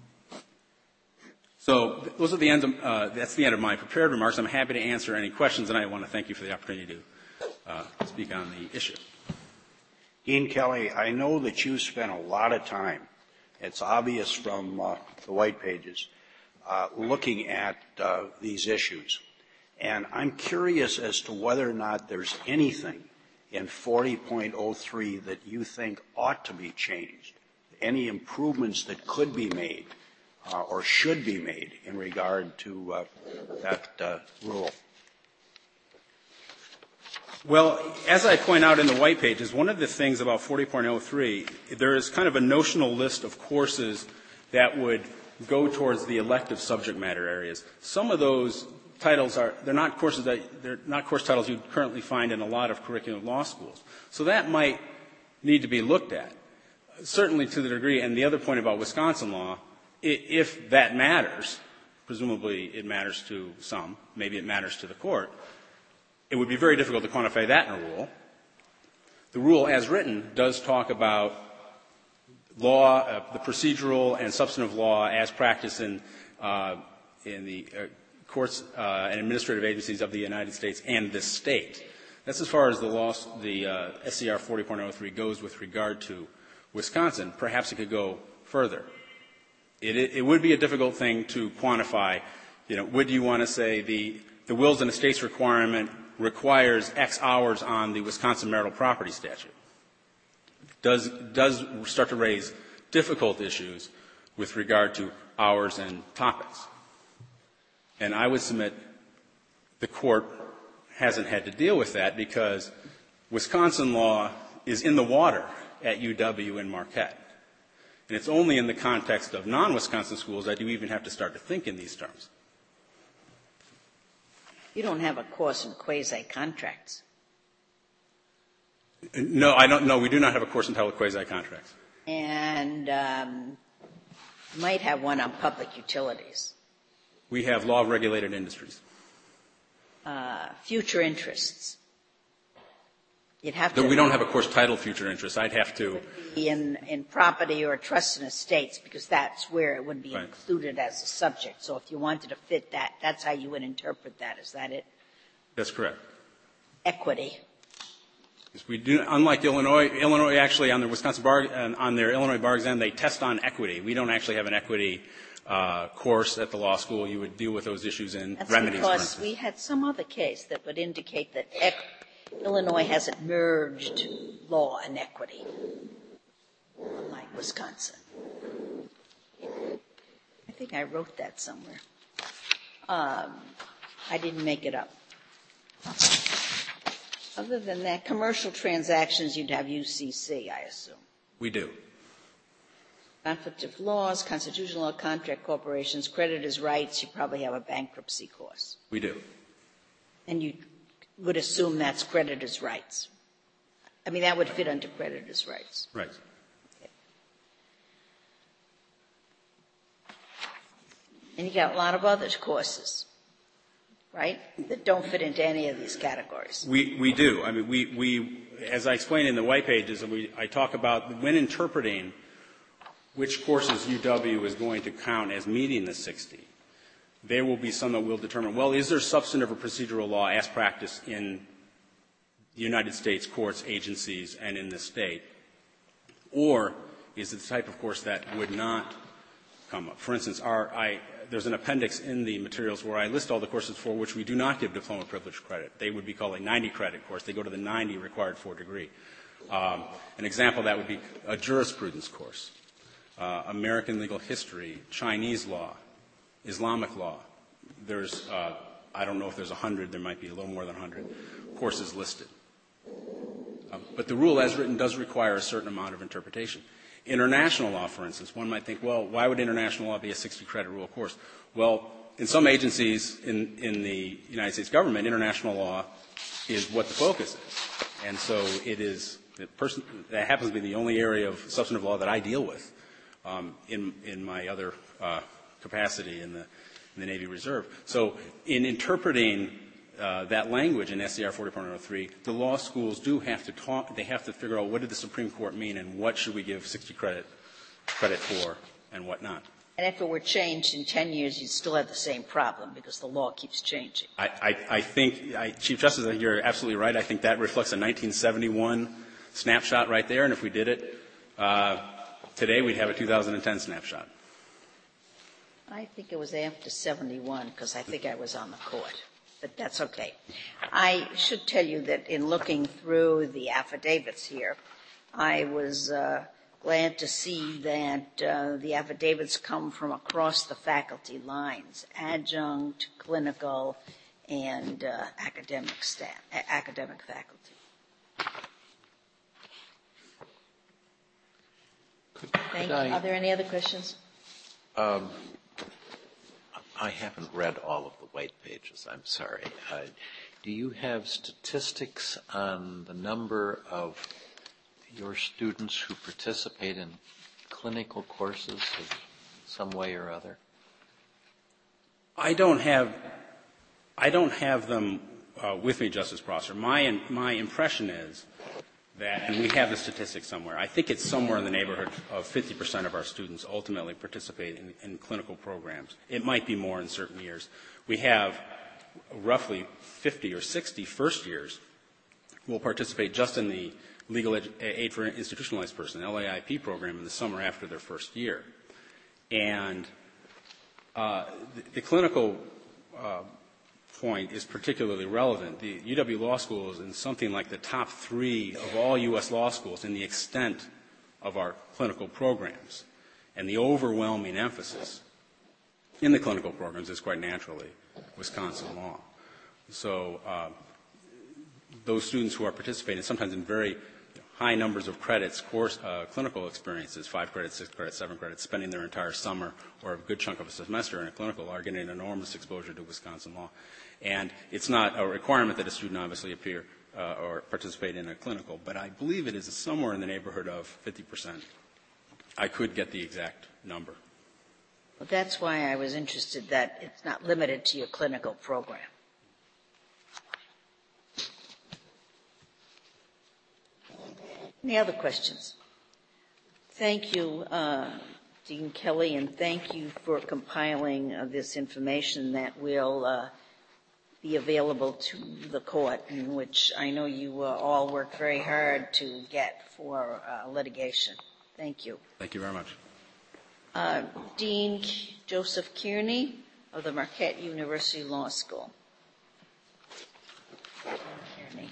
So those are the end of, that's the end of my prepared remarks. I'm happy to answer any questions, and I want to thank you for the opportunity to speak on the issue. Dean Kelly, I know that you spent a lot of time, it's obvious from the white pages, looking at these issues. And I'm curious as to whether or not there's anything in 40.03 that you think ought to be changed, any improvements that could be made or should be made in regard to that rule. Well, as I point out in the white pages, one of the things about 40.03, there is kind of a notional list of courses that would go towards the elective subject matter areas. Some of those titles they're not course titles you'd currently find in a lot of curriculum law schools. So that might need to be looked at, certainly to the degree, and the other point about Wisconsin law, if that matters, presumably it matters to some, maybe it matters to the court, it would be very difficult to quantify that in a rule. The rule as written does talk about law, the procedural and substantive law as practiced in the courts and administrative agencies of the United States and this state. That's as far as the SCR 40.03 goes with regard to Wisconsin. Perhaps it could go further. It would be a difficult thing to quantify. Would you want to say the wills and estates requirement requires X hours on the Wisconsin marital property statute? Does start to raise difficult issues with regard to hours and topics. And I would submit the court hasn't had to deal with that because Wisconsin law is in the water at UW and Marquette. And it's only in the context of non-Wisconsin schools that you even have to start to think in these terms. You don't have a course in quasi-contracts. No, I don't. No, we do not have a course in title quasi-contracts. And might have one on public utilities. We have law of regulated industries. Future interests. You'd have to. We don't have a course titled future interests. I'd have to. In property or trust and estates, because that's where it would be Right. included as a subject. So if you wanted to fit that, that's how you would interpret that. Is that it? That's correct. Equity. Yes, we do. Unlike Illinois actually on their Wisconsin bar, on their Illinois bar exam, they test on equity. We don't actually have an equity course at the law school. You would deal with those issues in That's remedies. because we had some other case that would indicate that Illinois hasn't merged law and equity, unlike Wisconsin. I think I wrote that somewhere. I didn't make it up. Other than that, commercial transactions, you'd have UCC, I assume. We do. Conflict of laws, constitutional law, contract corporations, creditors' rights, you probably have a bankruptcy course. We do. And you would assume that's creditors' rights. I mean, that would fit under creditors' rights. Right. And you got a lot of other courses, right, that don't fit into any of these categories. We do. I mean, we as I explained in the white pages, I talk about when interpreting which courses UW is going to count as meeting the 60. There will be some that will determine, well, is there substantive or procedural law as practiced in the United States courts, agencies, and in the state? Or is it the type of course that would not come up? For instance, there's an appendix in the materials where I list all the courses for which we do not give diploma privilege credit. They would be called a 90-credit course. They go to the 90 required for degree. An example of that would be a jurisprudence course, American legal history, Chinese law, Islamic law. There's, I don't know if there's 100, there might be a little more than 100 courses listed. But the rule as written does require a certain amount of interpretation. International law, for instance, one might think, well, why would international law be a 60-credit rule course? Well, in some agencies in the United States government, international law is what the focus is. And so it is, that happens to be the only area of substantive law that I deal with in my other capacity in the Navy Reserve. So in interpreting that language in SCR 40.03, the law schools do have to talk, they have to figure out what did the Supreme Court mean and what should we give 60 credit for and what not. And if it were changed in 10 years, you'd still have the same problem because the law keeps changing. I think, Chief Justice, I think you're absolutely right. I think that reflects a 1971 snapshot right there. And if we did it today, we'd have a 2010 snapshot. I think it was after 71 because I think I was on the court. But that's okay. I should tell you that in looking through the affidavits here, I was glad to see that the affidavits come from across the faculty lines, adjunct, clinical, and academic staff, academic faculty. Thank you. Are there any other questions? I haven't read all of the white pages, I'm sorry. Do you have statistics on the number of your students who participate in clinical courses of some way or other? I don't have them with me, Justice Prosser. My impression is that, and we have the statistics somewhere, I think it's somewhere in the neighborhood of 50% of our students ultimately participate in clinical programs. It might be more in certain years. We have roughly 50 or 60 first years who will participate just in the Legal Aid for Institutionalized Person, LAIP program, in the summer after their first year. And the clinical point is particularly relevant. The UW Law School is in something like the top 3 of all U.S. law schools in the extent of our clinical programs. And the overwhelming emphasis in the clinical programs is quite naturally Wisconsin law. So those students who are participating, sometimes in very high numbers of credits, clinical experiences, 5 credits, 6 credits, 7 credits, spending their entire summer or a good chunk of a semester in a clinical, are getting enormous exposure to Wisconsin law. And it's not a requirement that a student obviously appear or participate in a clinical, but I believe it is somewhere in the neighborhood of 50%. I could get the exact number. Well, that's why I was interested that it's not limited to your clinical program. Any other questions? Thank you, Dean Kelly, and thank you for compiling this information that will be available to the court, in which I know you all worked very hard to get for litigation. Thank you. Thank you very much. Dean Joseph Kearney of the Marquette University Law School. Kearney.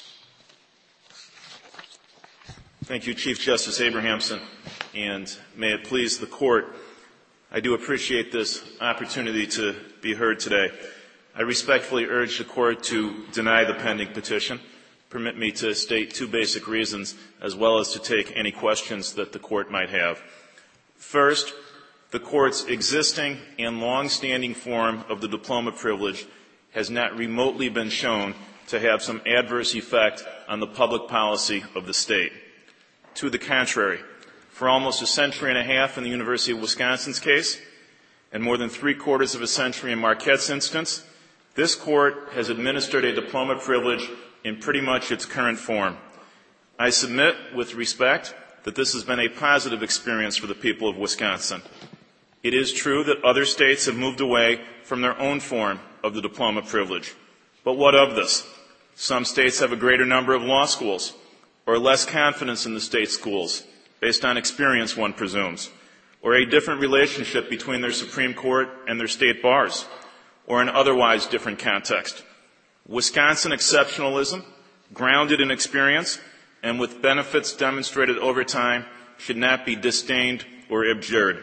Thank you, Chief Justice Abrahamson, and may it please the Court, I do appreciate this opportunity to be heard today. I respectfully urge the Court to deny the pending petition. Permit me to state 2 basic reasons, as well as to take any questions that the Court might have. First, the Court's existing and long-standing form of the diploma privilege has not remotely been shown to have some adverse effect on the public policy of the state. To the contrary, for almost a century and a half in the University of Wisconsin's case, and more than 3/4 of a century in Marquette's instance, this Court has administered a diploma privilege in pretty much its current form. I submit with respect that this has been a positive experience for the people of Wisconsin. It is true that other states have moved away from their own form of the diploma privilege. But what of this? Some states have a greater number of law schools, or less confidence in the state schools, based on experience, one presumes, or a different relationship between their Supreme Court and their state bars, or an otherwise different context. Wisconsin exceptionalism, grounded in experience, and with benefits demonstrated over time, should not be disdained or abjured.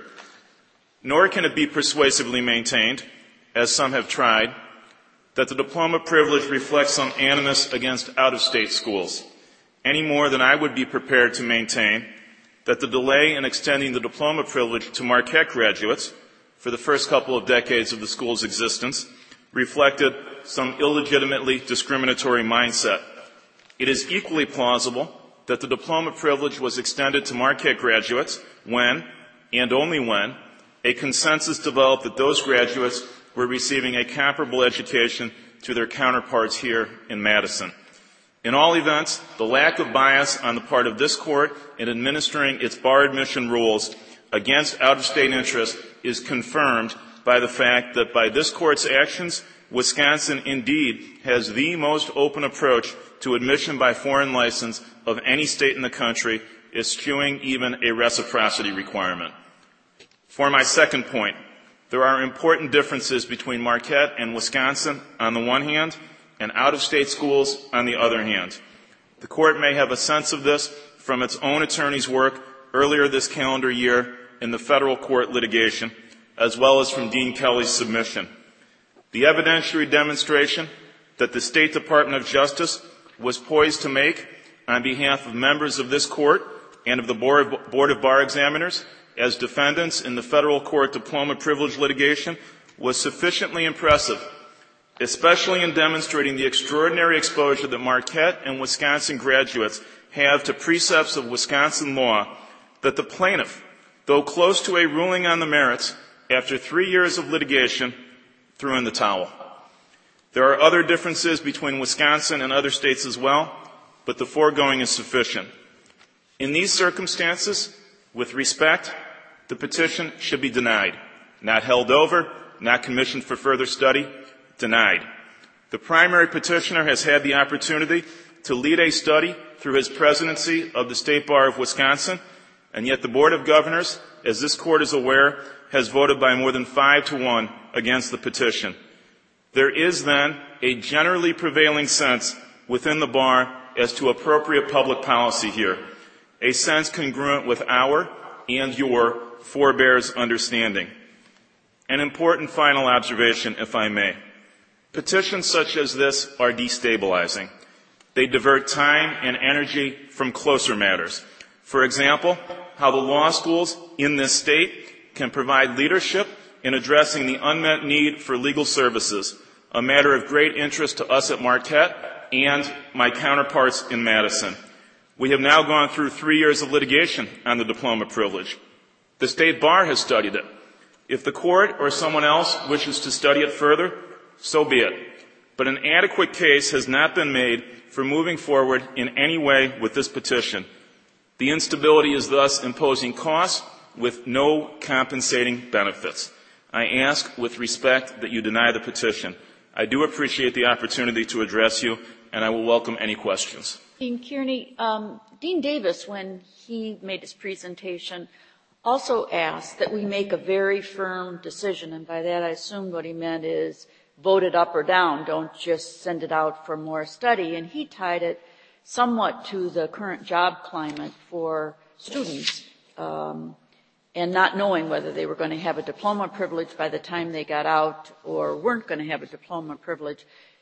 Nor can it be persuasively maintained, as some have tried, that the diploma privilege reflects some animus against out-of-state schools, any more than I would be prepared to maintain that the delay in extending the diploma privilege to Marquette graduates for the first couple of decades of the school's existence reflected some illegitimately discriminatory mindset. It is equally plausible that the diploma privilege was extended to Marquette graduates when, and only when, a consensus developed that those graduates were receiving a comparable education to their counterparts here in Madison. In all events, the lack of bias on the part of this Court in administering its bar admission rules against out-of-state interests is confirmed by the fact that by this Court's actions, Wisconsin indeed has the most open approach to admission by foreign license of any state in the country, eschewing even a reciprocity requirement. For my second point, there are important differences between Marquette and Wisconsin on the one hand, and out-of-state schools on the other hand. The Court may have a sense of this from its own attorney's work earlier this calendar year in the federal court litigation, as well as from Dean Kelly's submission. The evidentiary demonstration that the State Department of Justice was poised to make on behalf of members of this Court and of the Board of Bar Examiners as defendants in the federal court diploma privilege litigation was sufficiently impressive, especially in demonstrating the extraordinary exposure that Marquette and Wisconsin graduates have to precepts of Wisconsin law, that the plaintiff, though close to a ruling on the merits, after 3 years of litigation, threw in the towel. There are other differences between Wisconsin and other states as well, but the foregoing is sufficient. In these circumstances, with respect, the petition should be denied, not held over, not commissioned for further study, denied. The primary petitioner has had the opportunity to lead a study through his presidency of the State Bar of Wisconsin, and yet the Board of Governors, as this court is aware, has voted by more than 5-1 against the petition. There is then a generally prevailing sense within the bar as to appropriate public policy here, a sense congruent with our and your forebears' understanding. An important final observation, if I may. Petitions such as this are destabilizing. They divert time and energy from closer matters. For example, how the law schools in this state can provide leadership in addressing the unmet need for legal services, a matter of great interest to us at Marquette and my counterparts in Madison. We have now gone through 3 years of litigation on the diploma privilege. The State Bar has studied it. If the court or someone else wishes to study it further, so be it. But an adequate case has not been made for moving forward in any way with this petition. The instability is thus imposing costs with no compensating benefits. I ask with respect that you deny the petition. I do appreciate the opportunity to address you, and I will welcome any questions. Dean Kearney, Dean Davis, when he made his presentation, also asked that we make a very firm decision, and by that I assume what he meant is vote it up or down, don't just send it out for more study. And he tied it somewhat to the current job climate for students and not knowing whether they were going to have a diploma privilege by the time they got out or weren't going to have a diploma privilege.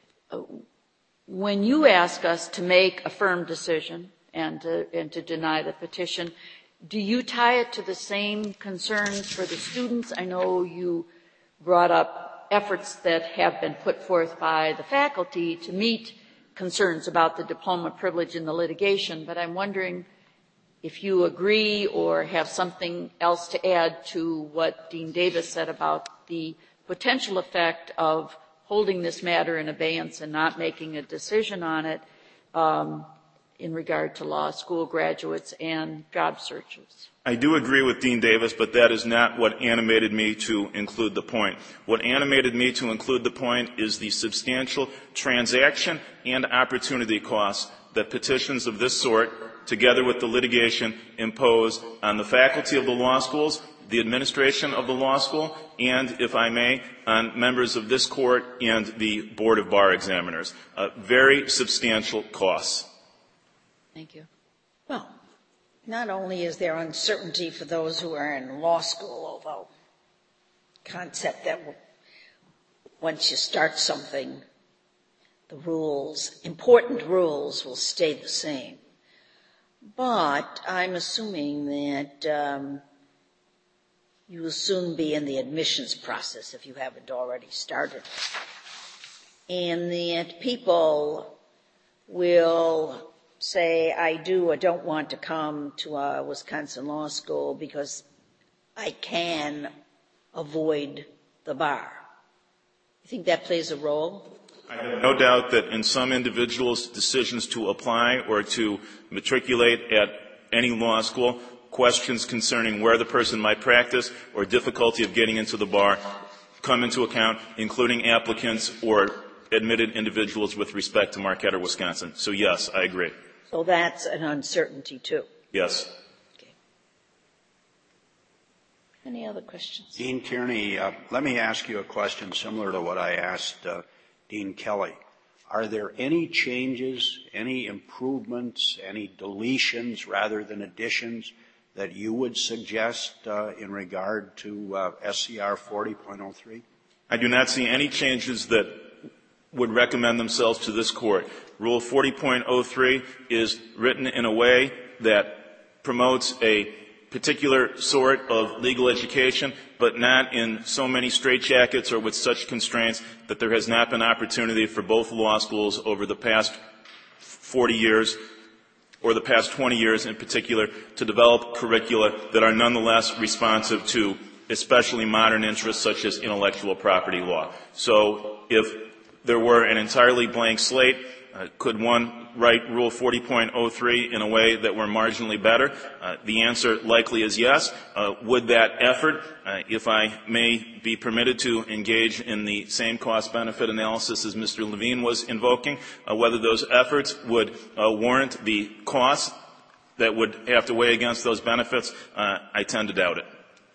When you ask us to make a firm decision and to deny the petition, do you tie it to the same concerns for the students? I know you brought up efforts that have been put forth by the faculty to meet concerns about the diploma privilege in the litigation, but I'm wondering if you agree or have something else to add to what Dean Davis said about the potential effect of holding this matter in abeyance and not making a decision on it in regard to law school graduates and job searches. I do agree with Dean Davis, but that is not what animated me to include the point. What animated me to include the point is the substantial transaction and opportunity costs that petitions of this sort, together with the litigation, impose on the faculty of the law schools, the administration of the law school, and, if I may, on members of this court and the Board of Bar Examiners. Very substantial costs. Thank you. Well, not only is there uncertainty for those who are in law school, although concept that once you start something, the rules, important rules, will stay the same. But I'm assuming that you will soon be in the admissions process if you haven't already started, and that people will say, I do or don't want to come to a Wisconsin law school because I can avoid the bar. You think that plays a role? I have no doubt that in some individuals' decisions to apply or to matriculate at any law school, questions concerning where the person might practice or difficulty of getting into the bar come into account, including applicants or admitted individuals with respect to Marquette or Wisconsin. So yes, I agree. So that's an uncertainty too. Yes. Okay. Any other questions? Dean Kearney, let me ask you a question similar to what I asked Dean Kelly. Are there any changes, any improvements, any deletions rather than additions that you would suggest in regard to SCR 40.03? I do not see any changes that would recommend themselves to this court. Rule 40.03 is written in a way that promotes a particular sort of legal education, but not in so many straitjackets or with such constraints that there has not been opportunity for both law schools over the past 40 years or the past 20 years in particular to develop curricula that are nonetheless responsive to especially modern interests such as intellectual property law. So if there were an entirely blank slate, could one write Rule 40.03 in a way that we're marginally better? The answer likely is yes. Would that effort, if I may be permitted to engage in the same cost-benefit analysis as Mr. Levine was invoking, whether those efforts would warrant the costs that would have to weigh against those benefits, I tend to doubt it.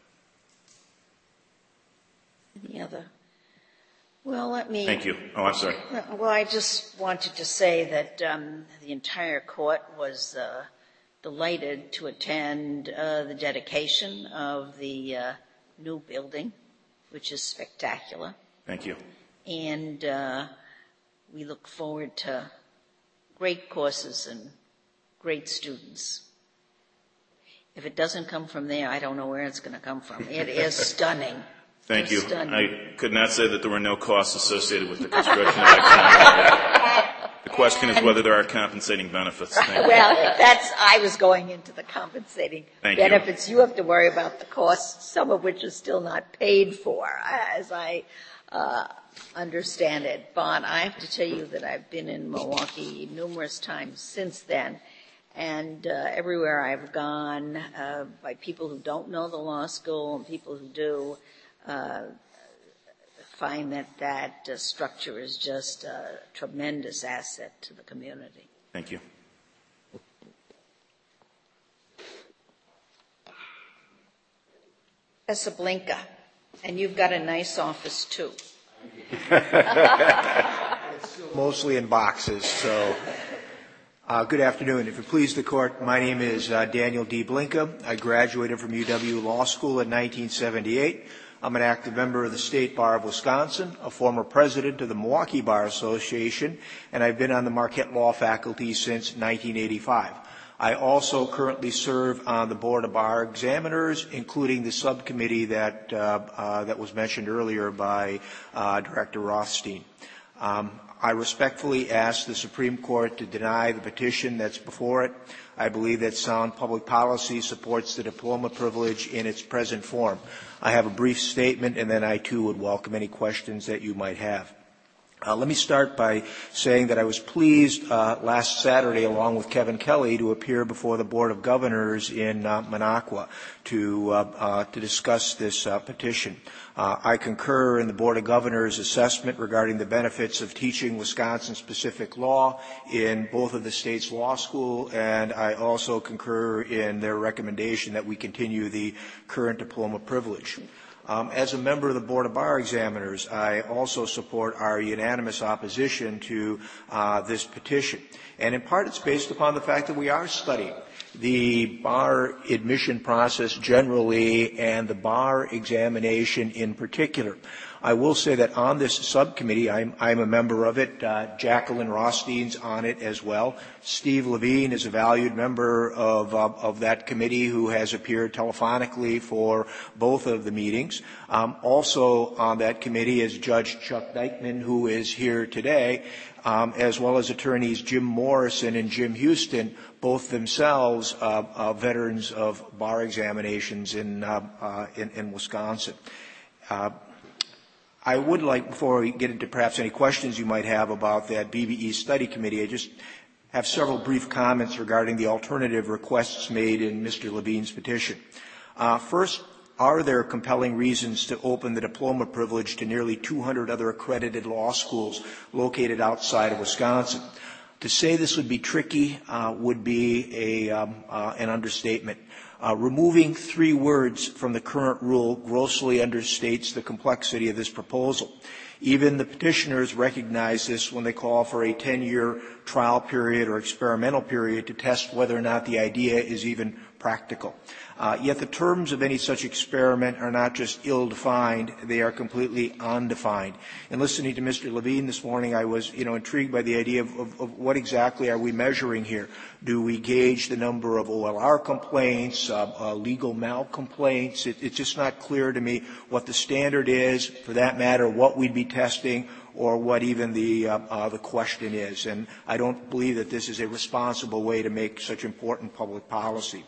Any other? Well, let me... Thank you. Oh, I'm sorry. Well, I just wanted to say that the entire court was delighted to attend the dedication of the new building, which is spectacular. Thank you. And we look forward to great courses and great students. If it doesn't come from there, I don't know where it's going to come from. It is stunning. Thank you. Stunning. I could not say that there were no costs associated with the construction of that. The question is whether there are compensating benefits. Well, I was going into the compensating benefits. You have to worry about the costs, some of which are still not paid for, as I understand it. But I have to tell you that I've been in Milwaukee numerous times since then, and everywhere I've gone, by people who don't know the law school and people who do, find that structure is just a tremendous asset to the community. Thank you. Casablanca, and you've got a nice office too. It's still mostly in boxes, so good afternoon. If it please the court, my name is Daniel D. Blinka. I graduated from UW Law School in 1978. I'm an active member of the State Bar of Wisconsin, a former president of the Milwaukee Bar Association, and I've been on the Marquette Law faculty since 1985. I also currently serve on the Board of Bar Examiners, including the subcommittee that was mentioned earlier by Director Rothstein. I respectfully ask the Supreme Court to deny the petition that's before it. I believe that sound public policy supports the diploma privilege in its present form. I have a brief statement, and then I, too, would welcome any questions that you might have. Let me start by saying that I was pleased last Saturday, along with Kevin Kelly, to appear before the Board of Governors in Minocqua to discuss this petition. I concur in the Board of Governors' assessment regarding the benefits of teaching Wisconsin-specific law in both of the state's law school, and I also concur in their recommendation that we continue the current diploma privilege. As a member of the Board of Bar Examiners, I also support our unanimous opposition to this petition. And in part, it's based upon the fact that we are studying the bar admission process generally and the bar examination in particular. I will say that on this subcommittee, I'm a member of it. Jacqueline Rothstein's on it as well. Steve Levine is a valued member of that committee who has appeared telephonically for both of the meetings. Also on that committee is Judge Chuck Dykeman, who is here today, as well as attorneys Jim Morrison and Jim Houston, both themselves veterans of bar examinations in Wisconsin. I would like, before we get into perhaps any questions you might have about that BBE study committee, I just have several brief comments regarding the alternative requests made in Mr. Levine's petition. First, are there compelling reasons to open the diploma privilege to nearly 200 other accredited law schools located outside of Wisconsin? To say this would be tricky would be an understatement. Removing 3 words from the current rule grossly understates the complexity of this proposal. Even the petitioners recognize this when they call for a 10-year trial period or experimental period to test whether or not the idea is even practical. Yet the terms of any such experiment are not just ill-defined, they are completely undefined. In listening to Mr. Levine this morning, I was, intrigued by the idea of what exactly are we measuring here. Do we gauge the number of OLR complaints, legal mal complaints? It's just not clear to me what the standard is, for that matter, what we'd be testing, or what even the question is. And I don't believe that this is a responsible way to make such important public policy.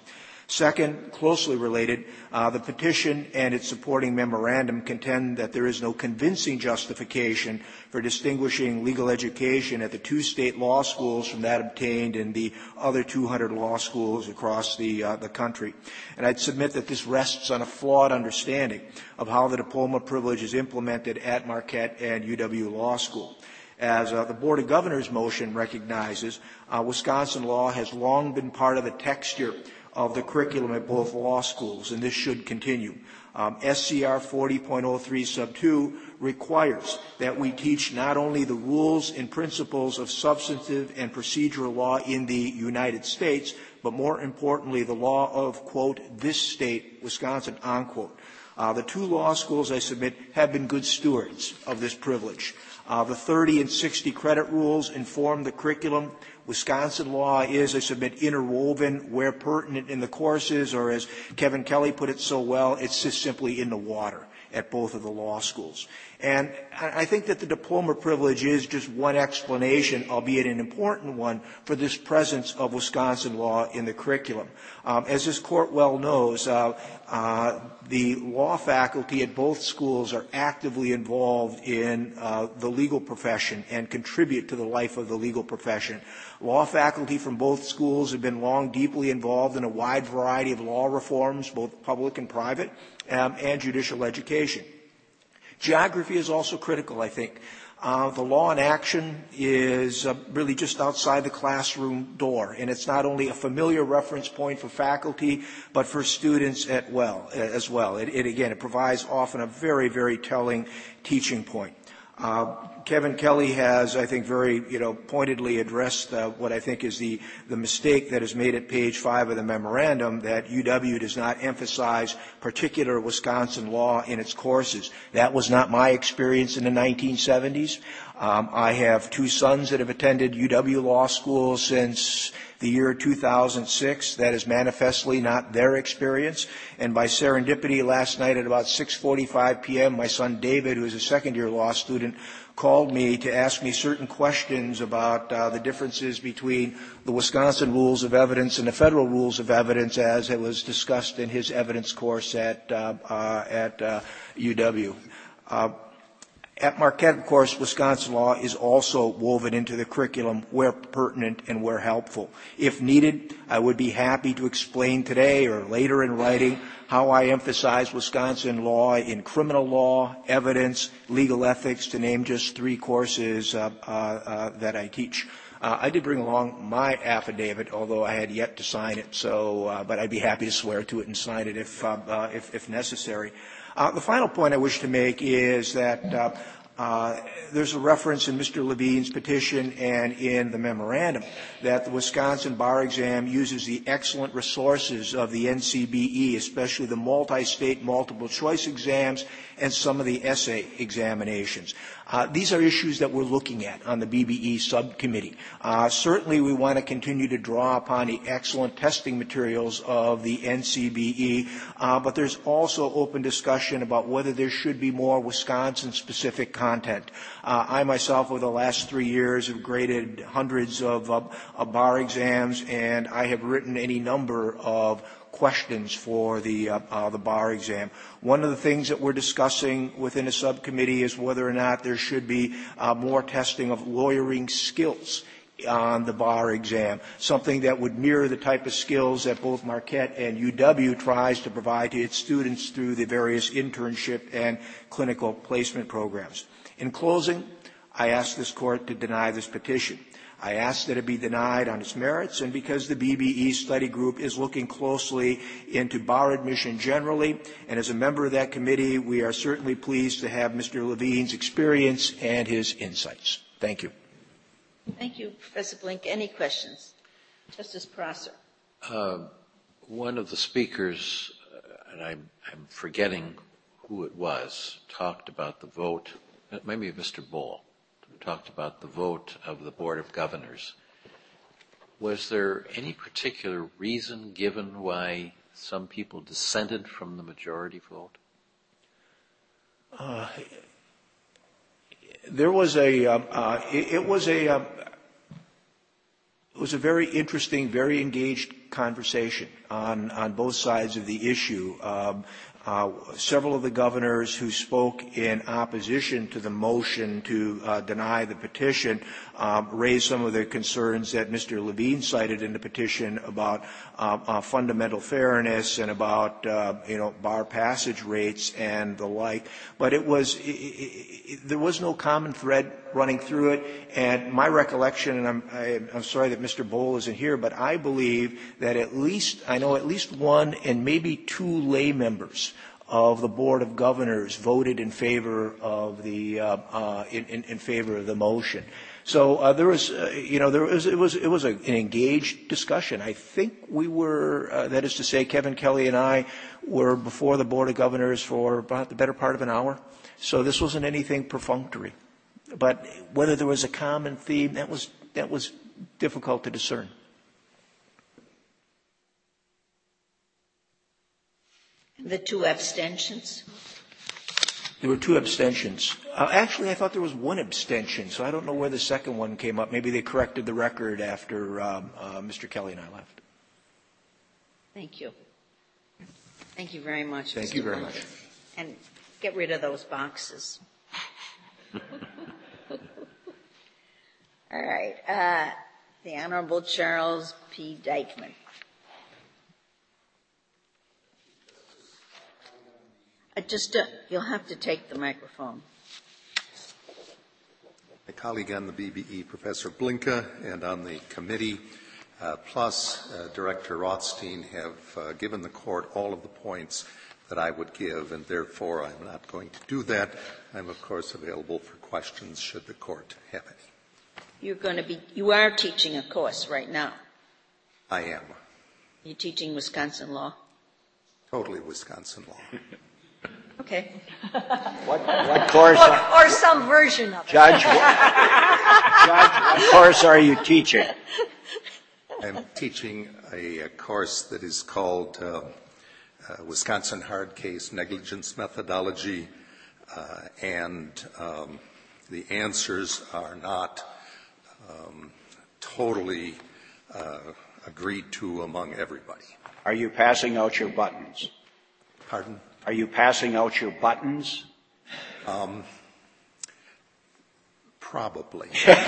Second, closely related, the petition and its supporting memorandum contend that there is no convincing justification for distinguishing legal education at the 2 state law schools from that obtained in the other 200 law schools across the country. And I'd submit that this rests on a flawed understanding of how the diploma privilege is implemented at Marquette and UW Law School. As the Board of Governors motion recognizes, Wisconsin law has long been part of the texture of the curriculum at both law schools, and this should continue. SCR 40.03 sub 2 requires that we teach not only the rules and principles of substantive and procedural law in the United States, but more importantly, the law of, quote, this state, Wisconsin, unquote. The 2 law schools, I submit, have been good stewards of this privilege. The 30 and 60 credit rules inform the curriculum. Wisconsin law is, I submit, interwoven where pertinent in the courses, or as Kevin Kelly put it so well, it's just simply in the water at both of the law schools. And I think that the diploma privilege is just one explanation, albeit an important one, for this presence of Wisconsin law in the curriculum. As this court well knows, the law faculty at both schools are actively involved in the legal profession and contribute to the life of the legal profession. Law faculty from both schools have been long deeply involved in a wide variety of law reforms, both public and private, and judicial education. Geography is also critical, I think. The law in action is really just outside the classroom door, and it's not only a familiar reference point for faculty, but for students as well. It provides often a very, very telling teaching point. Kevin Kelly has, I think, very, pointedly addressed what I think is the mistake that is made at page 5 of the memorandum, that UW does not emphasize particular Wisconsin law in its courses. That was not my experience in the 1970s. I have 2 sons that have attended UW Law School since the year 2006. That is manifestly not their experience. And by serendipity, last night at about 6:45 p.m., my son David, who is a second-year law student, called me to ask me certain questions about the differences between the Wisconsin rules of evidence and the federal rules of evidence as it was discussed in his evidence course at UW. At Marquette, of course, Wisconsin law is also woven into the curriculum where pertinent and where helpful. If needed, I would be happy to explain today or later in writing how I emphasize Wisconsin law in criminal law, evidence, legal ethics, to name just 3 courses that I teach. I did bring along my affidavit, although I had yet to sign it. But I'd be happy to swear to it and sign it if necessary. The final point I wish to make is that there's a reference in Mr. Levine's petition and in the memorandum that the Wisconsin bar exam uses the excellent resources of the NCBE, especially the multi-state multiple choice exams and some of the essay examinations. These are issues that we're looking at on the BBE subcommittee. Certainly we want to continue to draw upon the excellent testing materials of the NCBE, but there's also open discussion about whether there should be more Wisconsin-specific content. I myself, over the last 3 years, have graded hundreds of bar exams, and I have written any number of questions for the bar exam. One of the things that we're discussing within a subcommittee is whether or not there should be more testing of lawyering skills on the bar exam, something that would mirror the type of skills that both Marquette and UW tries to provide to its students through the various internship and clinical placement programs. In closing, I ask this court to deny this petition. I ask that it be denied on its merits, and because the BBE study group is looking closely into bar admission generally, and as a member of that committee, we are certainly pleased to have Mr. Levine's experience and his insights. Thank you. Thank you, Professor Blink. Any questions? Justice Prosser. One of the speakers, and I'm forgetting who it was, talked about the vote, maybe Mr. Bull, talked about the vote of the Board of Governors. Was there any particular reason given why some people dissented from the majority vote? was a very interesting, very engaged conversation on both sides of the issue. Several of the governors who spoke in opposition to the motion to deny the petition raised some of the concerns that Mr. Levine cited in the petition about fundamental fairness and about bar passage rates and the like. But there was no common thread running through it. And my recollection, and I'm sorry that Mr. Bohl isn't here, but I believe that I know at least one and maybe two lay members of the Board of Governors voted in favor of the in favor of the motion. So there was, it was an engaged discussion. I think we were, that is to say, Kevin Kelly and I were before the Board of Governors for about the better part of an hour. So this wasn't anything perfunctory. But whether there was a common theme, that was difficult to discern. The two abstentions? There were two abstentions. Actually, I thought there was one abstention, so I don't know where the second one came up. Maybe they corrected the record after Mr. Kelly and I left. Thank you. Thank you very much. Thank Mr. you very Blank. much. And get rid of those boxes. All right. The Honorable Charles P. Dyckman. You'll have to take the microphone. My colleague on the BBE, Professor Blinka, and on the committee, plus Director Rothstein, have given the Court all of the points that I would give, and therefore I'm not going to do that. I'm, of course, available for questions should the Court have any. You are teaching a course right now. I am. You're teaching Wisconsin law? Totally Wisconsin law. Okay. What course? Or some version of it. Judge, what course are you teaching? I'm teaching a course that is called Wisconsin Hard Case Negligence Methodology, and the answers are not totally agreed to among everybody. Are you passing out your buttons? Pardon? Are you passing out your buttons? Probably.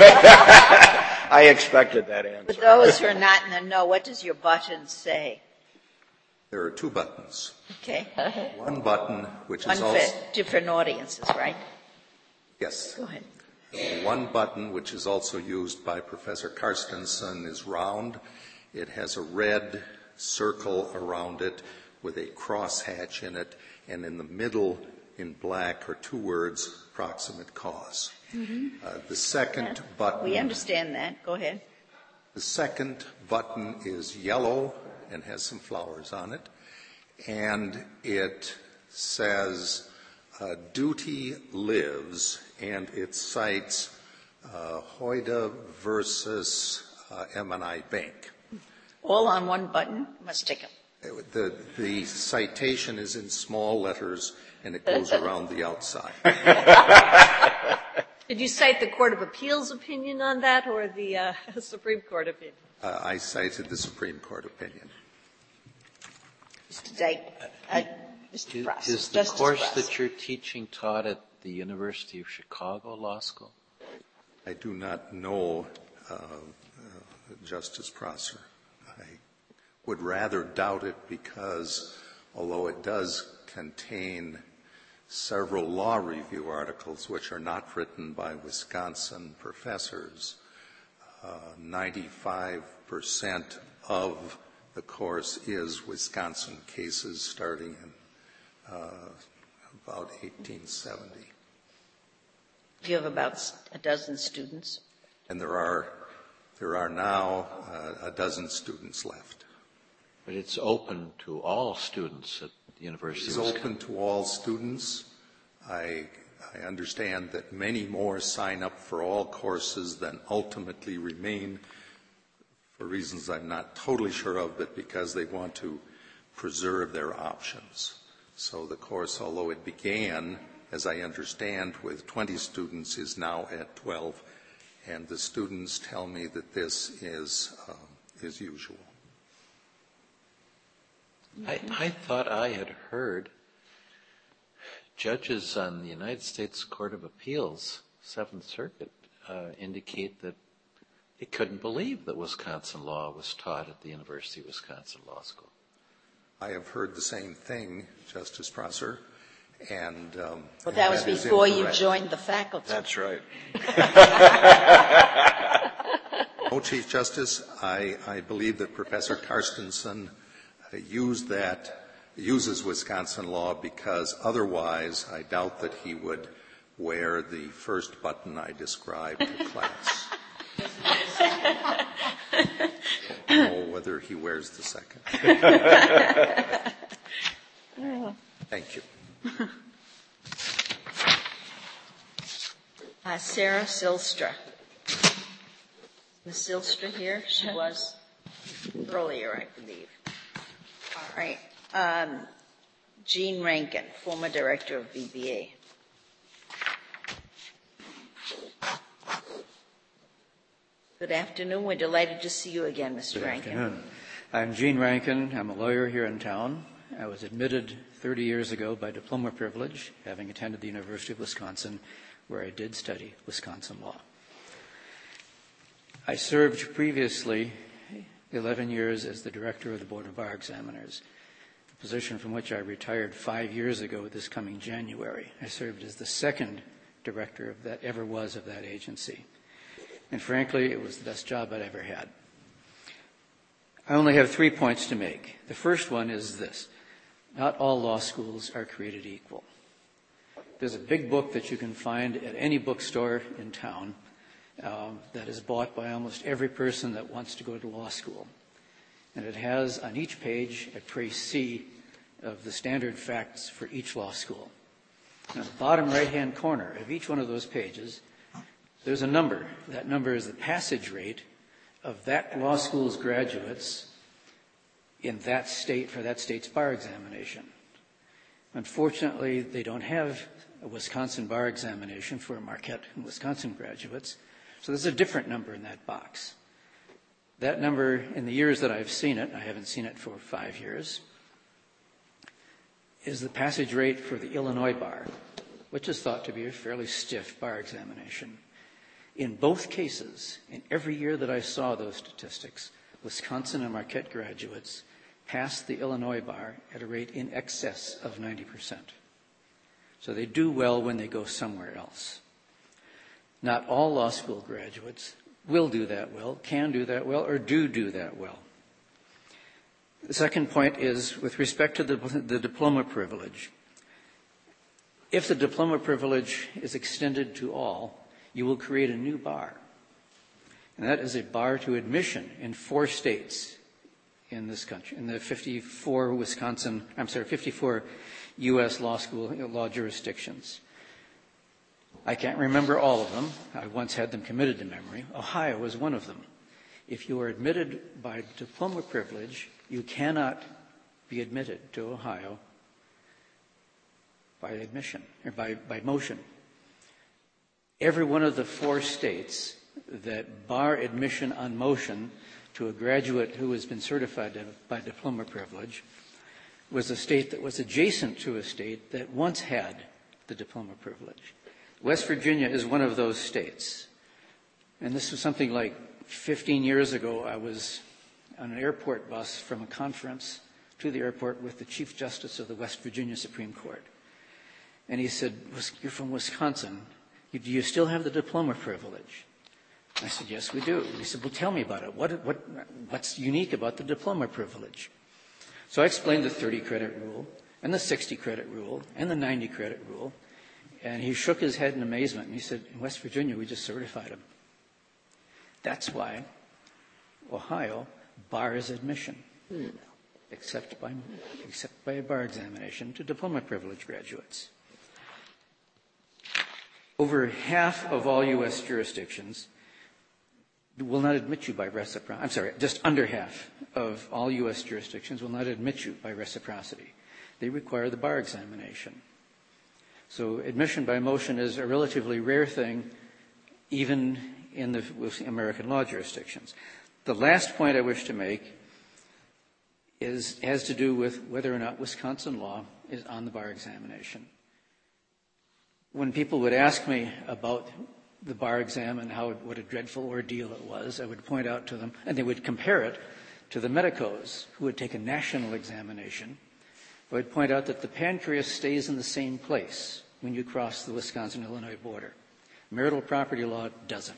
I expected that answer. For those who are not in the know, what does your button say? There are two buttons. Okay. One button, which One is also... for different audiences, right? Yes. Go ahead. One button, which is also used by Professor Carstensen, is round. It has a red circle around it with a crosshatch in it, and in the middle, in black, are two words, proximate cause. Mm-hmm. The second button... We understand that. Go ahead. The second button is yellow and has some flowers on it, and it says, duty lives, and it cites Hoyda versus M&I Bank. All on one button? Must take them. The citation is in small letters, and it goes around the outside. Did you cite the Court of Appeals opinion on that or the Supreme Court opinion? I cited the Supreme Court opinion. Mr. Dyke, Mr. Frost. Is the course that you're teaching taught at the University of Chicago Law School? I do not know, Justice Prosser. I would rather doubt it because, although it does contain several law review articles which are not written by Wisconsin professors, 95% of the course is Wisconsin cases starting in about 1870. You have about a dozen students? And there are now a dozen students left. But it's open to all students at the University of Wisconsin. It's open to all students. I understand that many more sign up for all courses than ultimately remain, for reasons I'm not totally sure of, but because they want to preserve their options. So the course, although it began, as I understand, with 20 students, is now at 12 and the students tell me that this is usual. I thought I had heard judges on the United States Court of Appeals, Seventh Circuit, indicate that they couldn't believe that Wisconsin law was taught at the University of Wisconsin Law School. I have heard the same thing, Justice Prosser, and but that was before you joined the faculty. That's right. Oh, Chief Justice, I believe that Professor Carstensen uses Wisconsin law because otherwise I doubt that he would wear the first button I described to class. Or whether he wears the second. Thank you. Sarah Silstra. Ms. Silstra here? She was earlier, I believe. All right. Jean Rankin, former director of VBA. Good afternoon. We're delighted to see you again, Mr. Rankin. Good afternoon. I'm Gene Rankin. I'm a lawyer here in town. I was admitted 30 years ago by diploma privilege, having attended the University of Wisconsin, where I did study Wisconsin law. I served previously 11 years as the director of the Board of Bar Examiners, a position from which I retired 5 years ago this coming January. I served as the second director of that ever was of that agency. And frankly, it was the best job I'd ever had. I only have 3 points to make. The first one is this. Not all law schools are created equal. There's a big book that you can find at any bookstore in town that is bought by almost every person that wants to go to law school. And it has on each page a précis of the standard facts for each law school. And at the bottom right-hand corner of each one of those pages, there's a number. That number is the passage rate of that law school's graduates in that state for that state's bar examination. Unfortunately, they don't have a Wisconsin bar examination for Marquette and Wisconsin graduates, so there's a different number in that box. That number, in the years that I've seen it, I haven't seen it for 5 years, is the passage rate for the Illinois bar, which is thought to be a fairly stiff bar examination. In both cases, in every year that I saw those statistics, Wisconsin and Marquette graduates passed the Illinois bar at a rate in excess of 90%. So they do well when they go somewhere else. Not all law school graduates will do that well, can do that well, or do that well. The second point is with respect to the diploma privilege. If the diploma privilege is extended to all, you will create a new bar. And that is a bar to admission in 4 states in this country, in the 54 U.S. law jurisdictions. I can't remember all of them. I once had them committed to memory. Ohio was one of them. If you are admitted by diploma privilege, you cannot be admitted to Ohio by admission, or by motion. Every one of the 4 states that bar admission on motion to a graduate who has been certified by diploma privilege was a state that was adjacent to a state that once had the diploma privilege. West Virginia is one of those states. And this was something like 15 years ago. I was on an airport bus from a conference to the airport with the Chief Justice of the West Virginia Supreme Court. And he said, "You're from Wisconsin. Do you still have the diploma privilege?" I said, "Yes, we do." He said, "Well, tell me about it. What's unique about the diploma privilege?" So I explained the 30-credit rule and the 60-credit rule and the 90-credit rule. And he shook his head in amazement. And he said, "In West Virginia, we just certified him." That's why Ohio bars admission, except by a bar examination to diploma privilege graduates. Over half of all U.S. jurisdictions will not admit you by reciprocity. Just under half of all U.S. jurisdictions will not admit you by reciprocity. They require the bar examination. So admission by motion is a relatively rare thing, even in the American law jurisdictions. The last point I wish to make has to do with whether or not Wisconsin law is on the bar examination. When people would ask me about the bar exam and what a dreadful ordeal it was, I would point out to them, and they would compare it to the medicos who would take a national examination. I would point out that the pancreas stays in the same place when you cross the Wisconsin-Illinois border. Marital property law doesn't.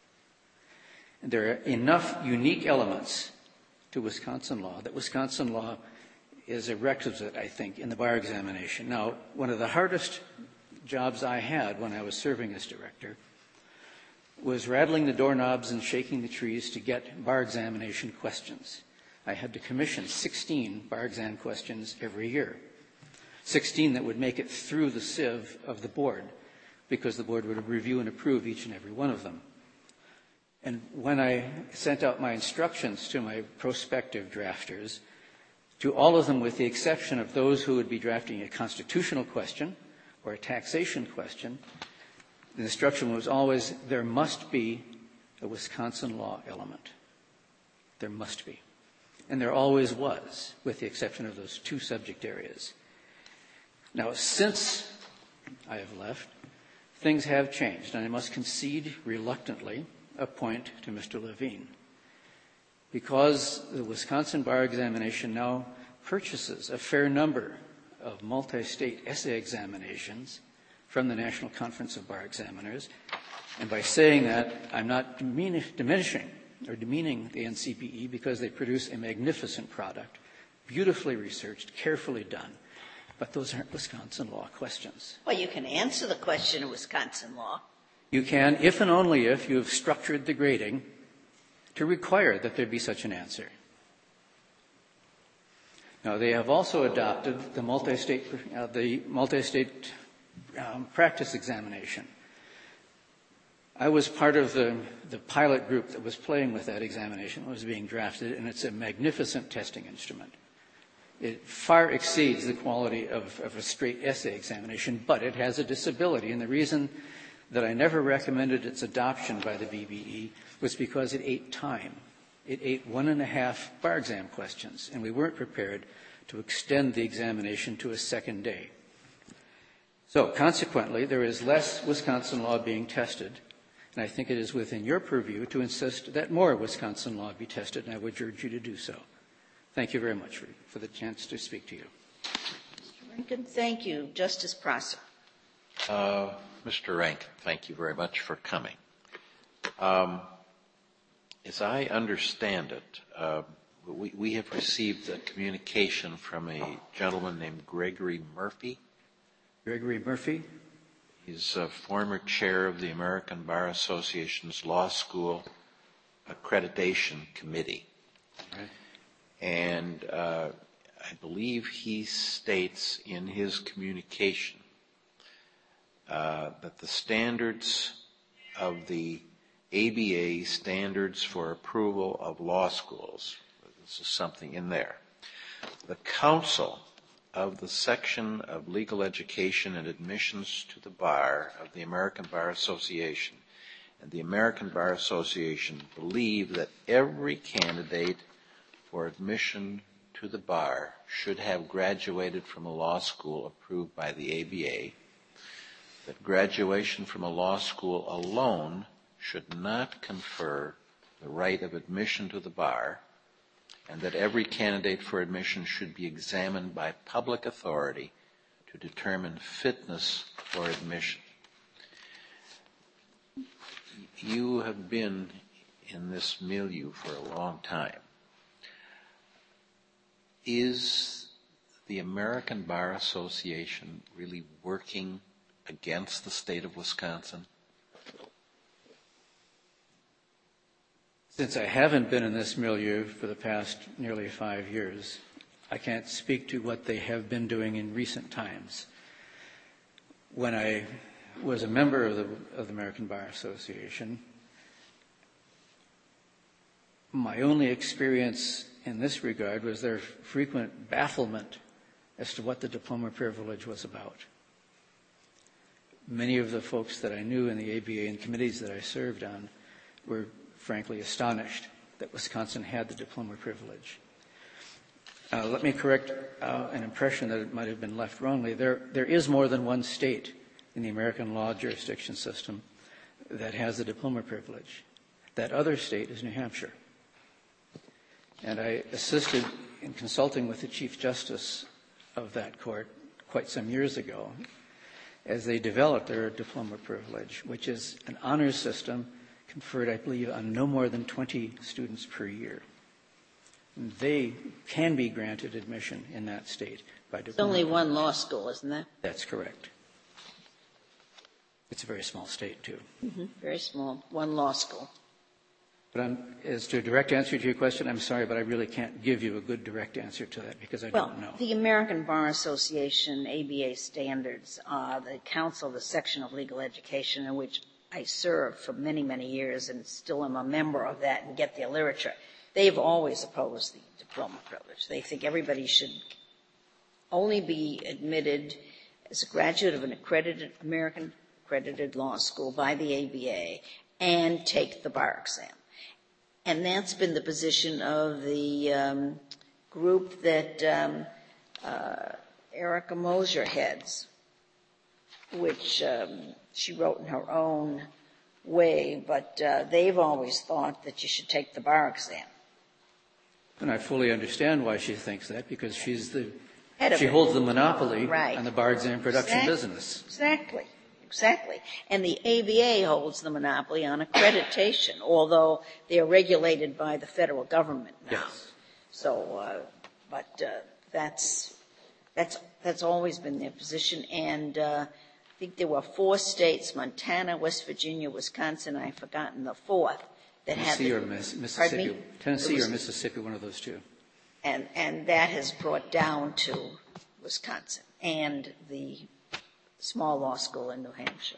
And there are enough unique elements to Wisconsin law that Wisconsin law is a requisite, I think, in the bar examination. Now, one of the hardest jobs I had when I was serving as director was rattling the doorknobs and shaking the trees to get bar examination questions. I had to commission 16 bar exam questions every year, 16 that would make it through the sieve of the board, because the board would review and approve each and every one of them. And when I sent out my instructions to my prospective drafters, to all of them with the exception of those who would be drafting a constitutional question or a taxation question, the instruction was always, there must be a Wisconsin law element. There must be. And there always was, with the exception of those two subject areas. Now, since I have left, things have changed, and I must concede reluctantly a point to Mr. Levine. Because the Wisconsin bar examination now purchases a fair number of multi-state essay examinations from the National Conference of Bar Examiners, and by saying that, I'm not diminishing or demeaning the NCBE, because they produce a magnificent product, beautifully researched, carefully done. But those aren't Wisconsin law questions. Well, you can answer the question of Wisconsin law. You can, if and only if you have structured the grading to require that there be such an answer. Now, they have also adopted the multi-state practice examination. I was part of the pilot group that was playing with that examination. It was being drafted, and it's a magnificent testing instrument. It far exceeds the quality of a straight essay examination, but it has a disability. And the reason that I never recommended its adoption by the BBE was because it ate time. It ate 1.5 bar exam questions, and we weren't prepared to extend the examination to a second day. So consequently, there is less Wisconsin law being tested, and I think it is within your purview to insist that more Wisconsin law be tested, and I would urge you to do so. Thank you very much for the chance to speak to you. Mr. Rankin, thank you. Justice Prosser. Mr. Rankin, thank you very much for coming. As I understand it, we have received a communication from a gentleman named Gregory Murphy. Gregory Murphy? He's a former chair of the American Bar Association's Law School Accreditation Committee. Right. And I believe he states in his communication that the standards of the ABA standards for approval of law schools, this is something in there, the council of the section of legal education and admissions to the bar of the American Bar Association and the American Bar Association believe that every candidate for admission to the bar should have graduated from a law school approved by the ABA, that graduation from a law school alone should not confer the right of admission to the bar, and that every candidate for admission should be examined by public authority to determine fitness for admission. You have been in this milieu for a long time. Is the American Bar Association really working against the state of Wisconsin? Since I haven't been in this milieu for the past nearly 5 years, I can't speak to what they have been doing in recent times. When I was a member of the American Bar Association, my only experience in this regard was their frequent bafflement as to what the diploma privilege was about. Many of the folks that I knew in the ABA and committees that I served on were frankly astonished that Wisconsin had the diploma privilege. Let me correct an impression that it might have been left wrongly. There is more than one state in the American law jurisdiction system that has the diploma privilege. That other state is New Hampshire. And I assisted in consulting with the Chief Justice of that court quite some years ago as they developed their diploma privilege, which is an honors system conferred, I believe, on no more than 20 students per year. And they can be granted admission in that state by diploma. It's only one law school, isn't that? That's correct. It's a very small state, too. Mm-hmm. Very small, one law school. But as to a direct answer to your question, I'm sorry, but I really can't give you a good direct answer to that because I don't know. The American Bar Association, ABA standards, the Council, the section of legal education in which I served for many, many years and still am a member of that and get their literature, they've always opposed the diploma privilege. They think everybody should only be admitted as a graduate of an American accredited law school by the ABA and take the bar exam. And that's been the position of the group that Erica Mosier heads, which she wrote in her own way, but they've always thought that you should take the bar exam. And I fully understand why she thinks that, because she She holds the monopoly right. on the bar exam production business. Exactly. And the ABA holds the monopoly on accreditation, although they are regulated by the federal government now. Yes. So, that's always been their position. And I think there were 4 states: Montana, West Virginia, Wisconsin. I've forgotten the 4th that had Tennessee or Mississippi. Tennessee or Mississippi, one of those two. And that has brought down to Wisconsin and the small law school in New Hampshire.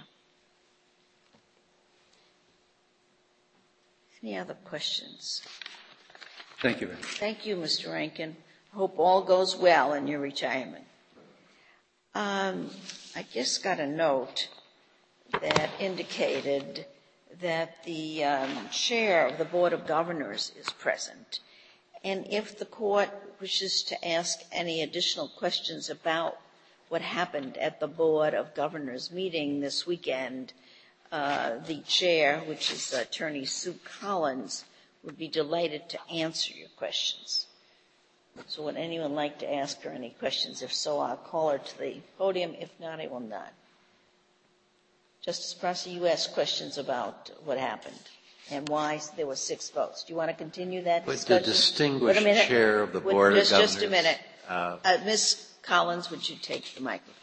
Any other questions? Thank you. Thank you, Mr. Rankin. I hope all goes well in your retirement. I just got a note that indicated that the chair of the Board of Governors is present. And if the court wishes to ask any additional questions about what happened at the Board of Governors meeting this weekend, the chair, which is Attorney Sue Collins, would be delighted to answer your questions. So would anyone like to ask her any questions? If so, I'll call her to the podium. If not, I will not. Justice Prosser, you asked questions about what happened and why there were 6 votes. Do you want to continue that discussion? Would the distinguished chair of the Board of Governors... Just a minute. Ms. Collins, would you take the microphone?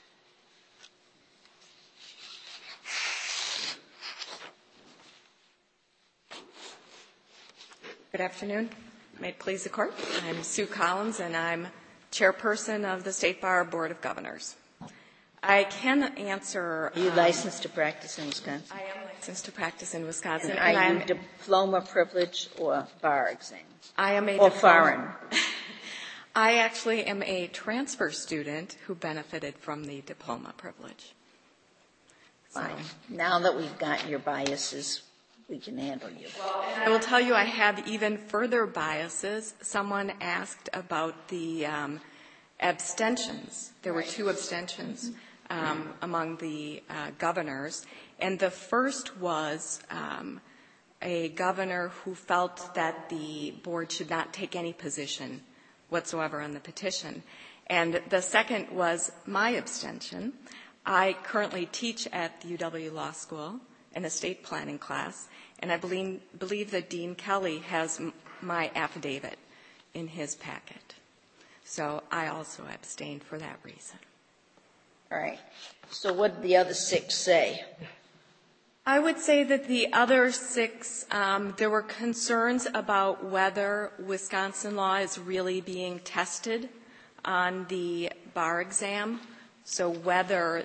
Good afternoon. May it please the Court. I'm Sue Collins, and I'm chairperson of the State Bar Board of Governors. I can answer... Are you licensed to practice in Wisconsin? I am licensed to practice in Wisconsin. And are you diploma privilege or bar exam? I am a or foreign? I actually am a transfer student who benefited from the diploma privilege. Fine. Now that we've got your biases, we can handle you. Well, I will tell you I have even further biases. Someone asked about the abstentions. There were 2 abstentions among the governors. And the first was a governor who felt that the board should not take any position whatsoever on the petition. And the second was my abstention. I currently teach at the UW Law School in a state planning class, and I believe that Dean Kelly has my affidavit in his packet. So I also abstained for that reason. All right. So what did the other 6 say? I would say that the other 6, there were concerns about whether Wisconsin law is really being tested on the bar exam. So whether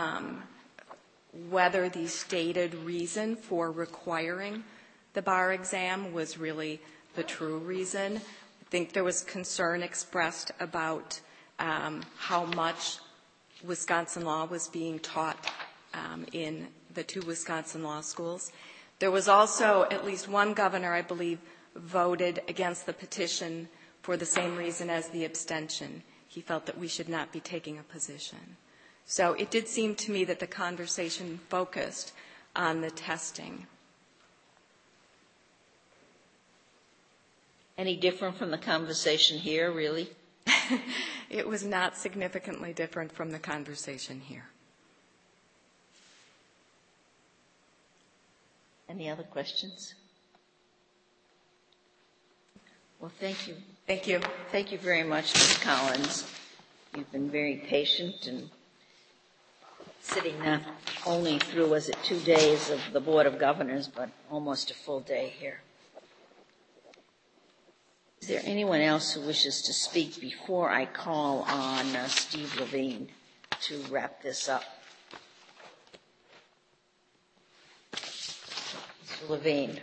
the stated reason for requiring the bar exam was really the true reason. I think there was concern expressed about how much Wisconsin law was being taught in the 2 Wisconsin law schools. There was also at least one governor, I believe, voted against the petition for the same reason as the abstention. He felt that we should not be taking a position. So it did seem to me that the conversation focused on the testing. Any different from the conversation here, really? It was not significantly different from the conversation here. Any other questions? Well, thank you. Thank you. Thank you very much, Ms. Collins. You've been very patient and sitting not only through, 2 days of the Board of Governors, but almost a full day here. Is there anyone else who wishes to speak before I call on Steve Levine to wrap this up? Mr. Levine.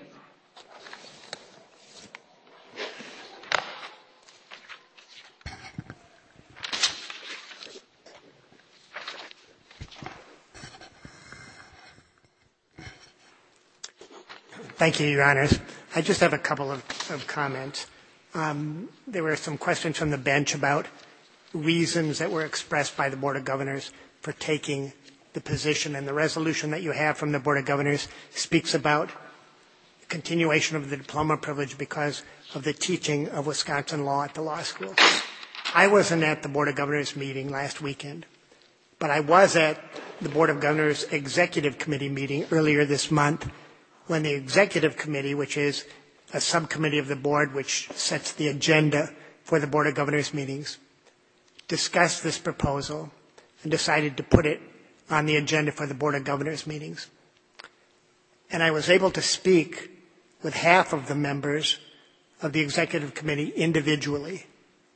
Thank you, Your Honors. I just have a couple of comments. There were some questions from the bench about reasons that were expressed by the Board of Governors for taking the position, and the resolution that you have from the Board of Governors speaks about continuation of the diploma privilege because of the teaching of Wisconsin law at the law school. I wasn't at the Board of Governors meeting last weekend, but I was at the Board of Governors Executive Committee meeting earlier this month when the Executive Committee, which is a subcommittee of the board which sets the agenda for the Board of Governors meetings, discussed this proposal and decided to put it on the agenda for the Board of Governors meetings. And I was able to speak with half of the members of the Executive Committee individually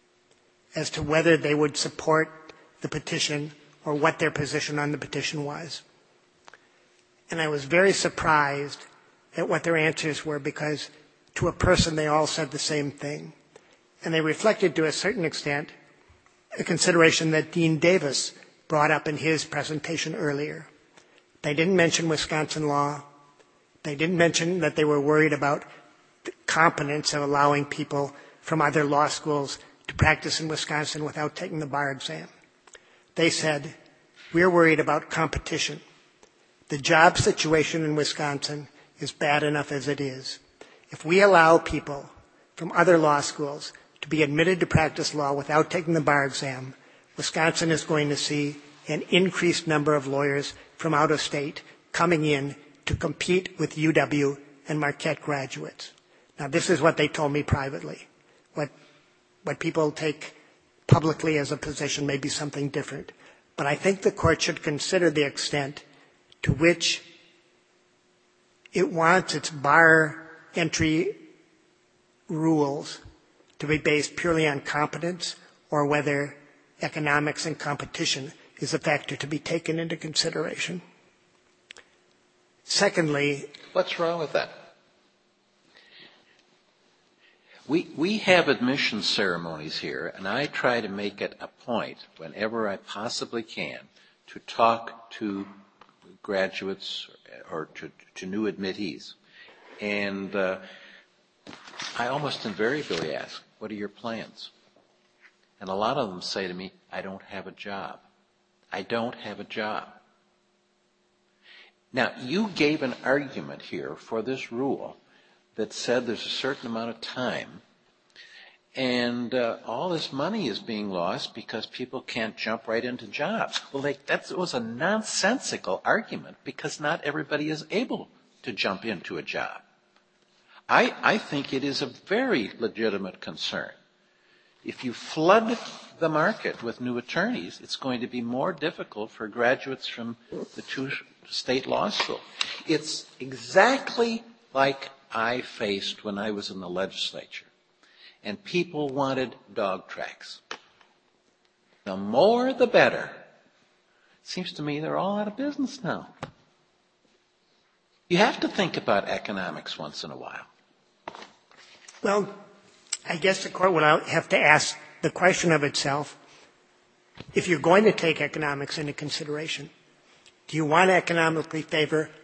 as to whether they would support the petition or what their position on the petition was. And I was very surprised at what their answers were, because to a person they all said the same thing. And they reflected to a certain extent a consideration that Dean Davis brought up in his presentation earlier. They didn't mention Wisconsin law. They didn't mention that they were worried about the competence of allowing people from other law schools to practice in Wisconsin without taking the bar exam. They said, we're worried about competition. The job situation in Wisconsin is bad enough as it is. If we allow people from other law schools to be admitted to practice law without taking the bar exam, Wisconsin is going to see an increased number of lawyers from out of state coming in to compete with UW and Marquette graduates. Now, this is what they told me privately. What people take publicly as a position may be something different. But I think the court should consider the extent to which it wants its bar entry rules to be based purely on competence, or whether economics and competition is a factor to be taken into consideration. Secondly, what's wrong with that? We have admission ceremonies here, and I try to make it a point whenever I possibly can to talk to graduates or to new admittees. And I almost invariably ask, what are your plans? And a lot of them say to me, I don't have a job. I don't have a job. Now, you gave an argument here for this rule that said there's a certain amount of time, and all this money is being lost because people can't jump right into jobs. Well, that was a nonsensical argument, because not everybody is able to jump into a job. I think it is a very legitimate concern. If you flood the market with new attorneys, it's going to be more difficult for graduates from the two state law schools. It's exactly like I faced when I was in the legislature, and people wanted dog tracks. The more, the better. It seems to me they're all out of business now. You have to think about economics once in a while. Well, I guess the court would have to ask the question of itself, if you're going to take economics into consideration, do you want to economically favor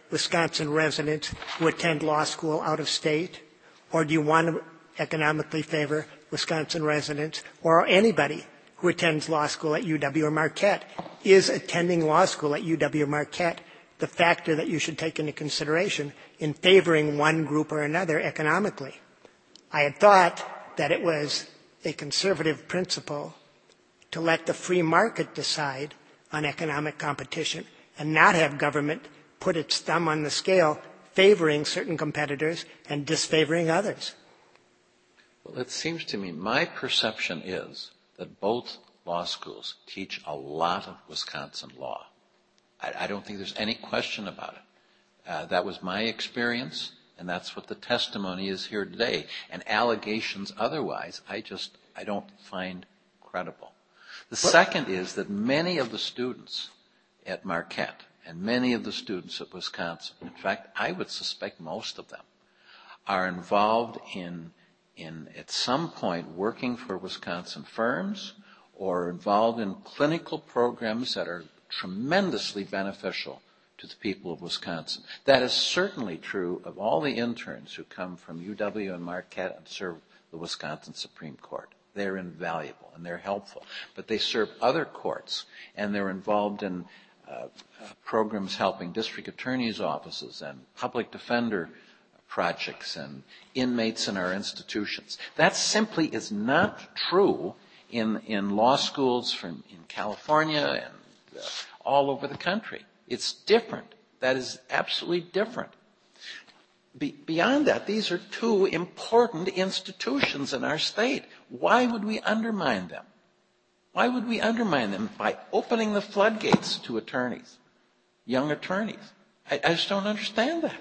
Wisconsin residents who attend law school out of state? Or do you want to economically favor Wisconsin residents or anybody who attends law school at UW or Marquette? Is attending law school at UW or Marquette the factor that you should take into consideration in favoring one group or another economically? I had thought that it was a conservative principle to let the free market decide on economic competition and not have government put its thumb on the scale favoring certain competitors and disfavoring others. Well, it seems to me, my perception is that both law schools teach a lot of Wisconsin law. I don't think there's any question about it. That was my experience, and that's what the testimony is here today. And allegations otherwise, I don't find credible. The second is that many of the students at Marquette and many of the students at Wisconsin, in fact, I would suspect most of them, are involved in at some point working for Wisconsin firms or involved in clinical programs that are tremendously beneficial to the people of Wisconsin. That is certainly true of all the interns who come from UW and Marquette and serve the Wisconsin Supreme Court. They're invaluable and they're helpful. But they serve other courts and they're involved in programs helping district attorneys' offices and public defender projects and inmates in our institutions. That simply is not true in law schools in California and all over the country. It's different. That is absolutely different. Beyond that, these are two important institutions in our state. Why would we undermine them? Why would we undermine them by opening the floodgates to attorneys, young attorneys? I just don't understand that.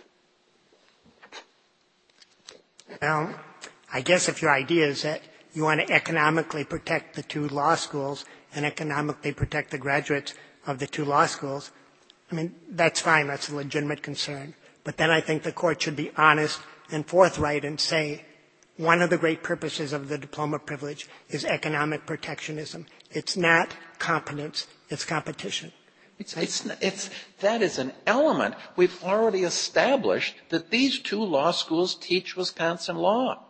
Well, I guess if your idea is that you want to economically protect the two law schools and economically protect the graduates of the two law schools, I mean, that's fine. That's a legitimate concern. But then I think the court should be honest and forthright and say one of the great purposes of the diploma privilege is economic protectionism. It's not competence. It's competition. That is an element. We've already established that these two law schools teach Wisconsin law.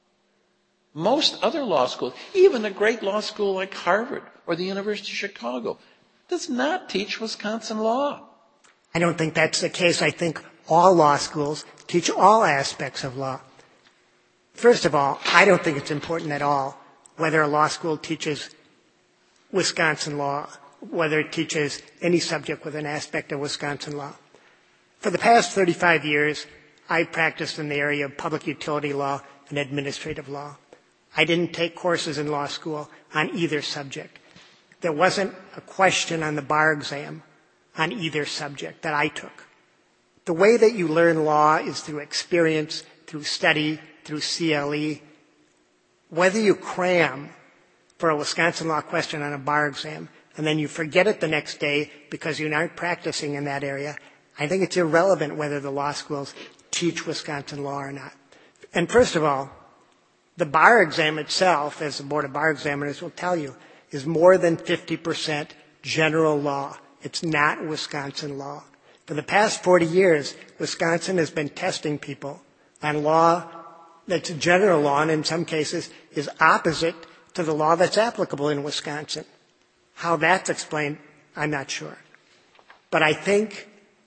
Most other law schools, even a great law school like Harvard or the University of Chicago, does not teach Wisconsin law. I don't think that's the case. I think all law schools teach all aspects of law. First of all, I don't think it's important at all whether a law school teaches Wisconsin law, whether it teaches any subject with an aspect of Wisconsin law. For the past 35 years, I've practiced in the area of public utility law and administrative law. I didn't take courses in law school on either subject. There wasn't a question on the bar exam on either subject that I took. The way that you learn law is through experience, through study, through CLE. Whether you cram for a Wisconsin law question on a bar exam and then you forget it the next day because you're not practicing in that area, I think it's irrelevant whether the law schools teach Wisconsin law or not. And first of all, the bar exam itself, as the Board of Bar Examiners will tell you, is more than 50% general law. It's not Wisconsin law. For the past 40 years, Wisconsin has been testing people on law that's general law and in some cases is opposite to the law that's applicable in Wisconsin. How that's explained, I'm not sure. But I think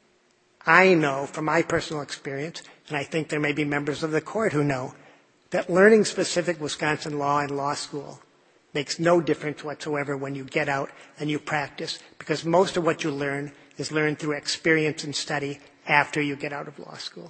I know from my personal experience, and I think there may be members of the court who know, that learning specific Wisconsin law in law school makes no difference whatsoever when you get out and you practice, because most of what you learn is learned through experience and study after you get out of law school.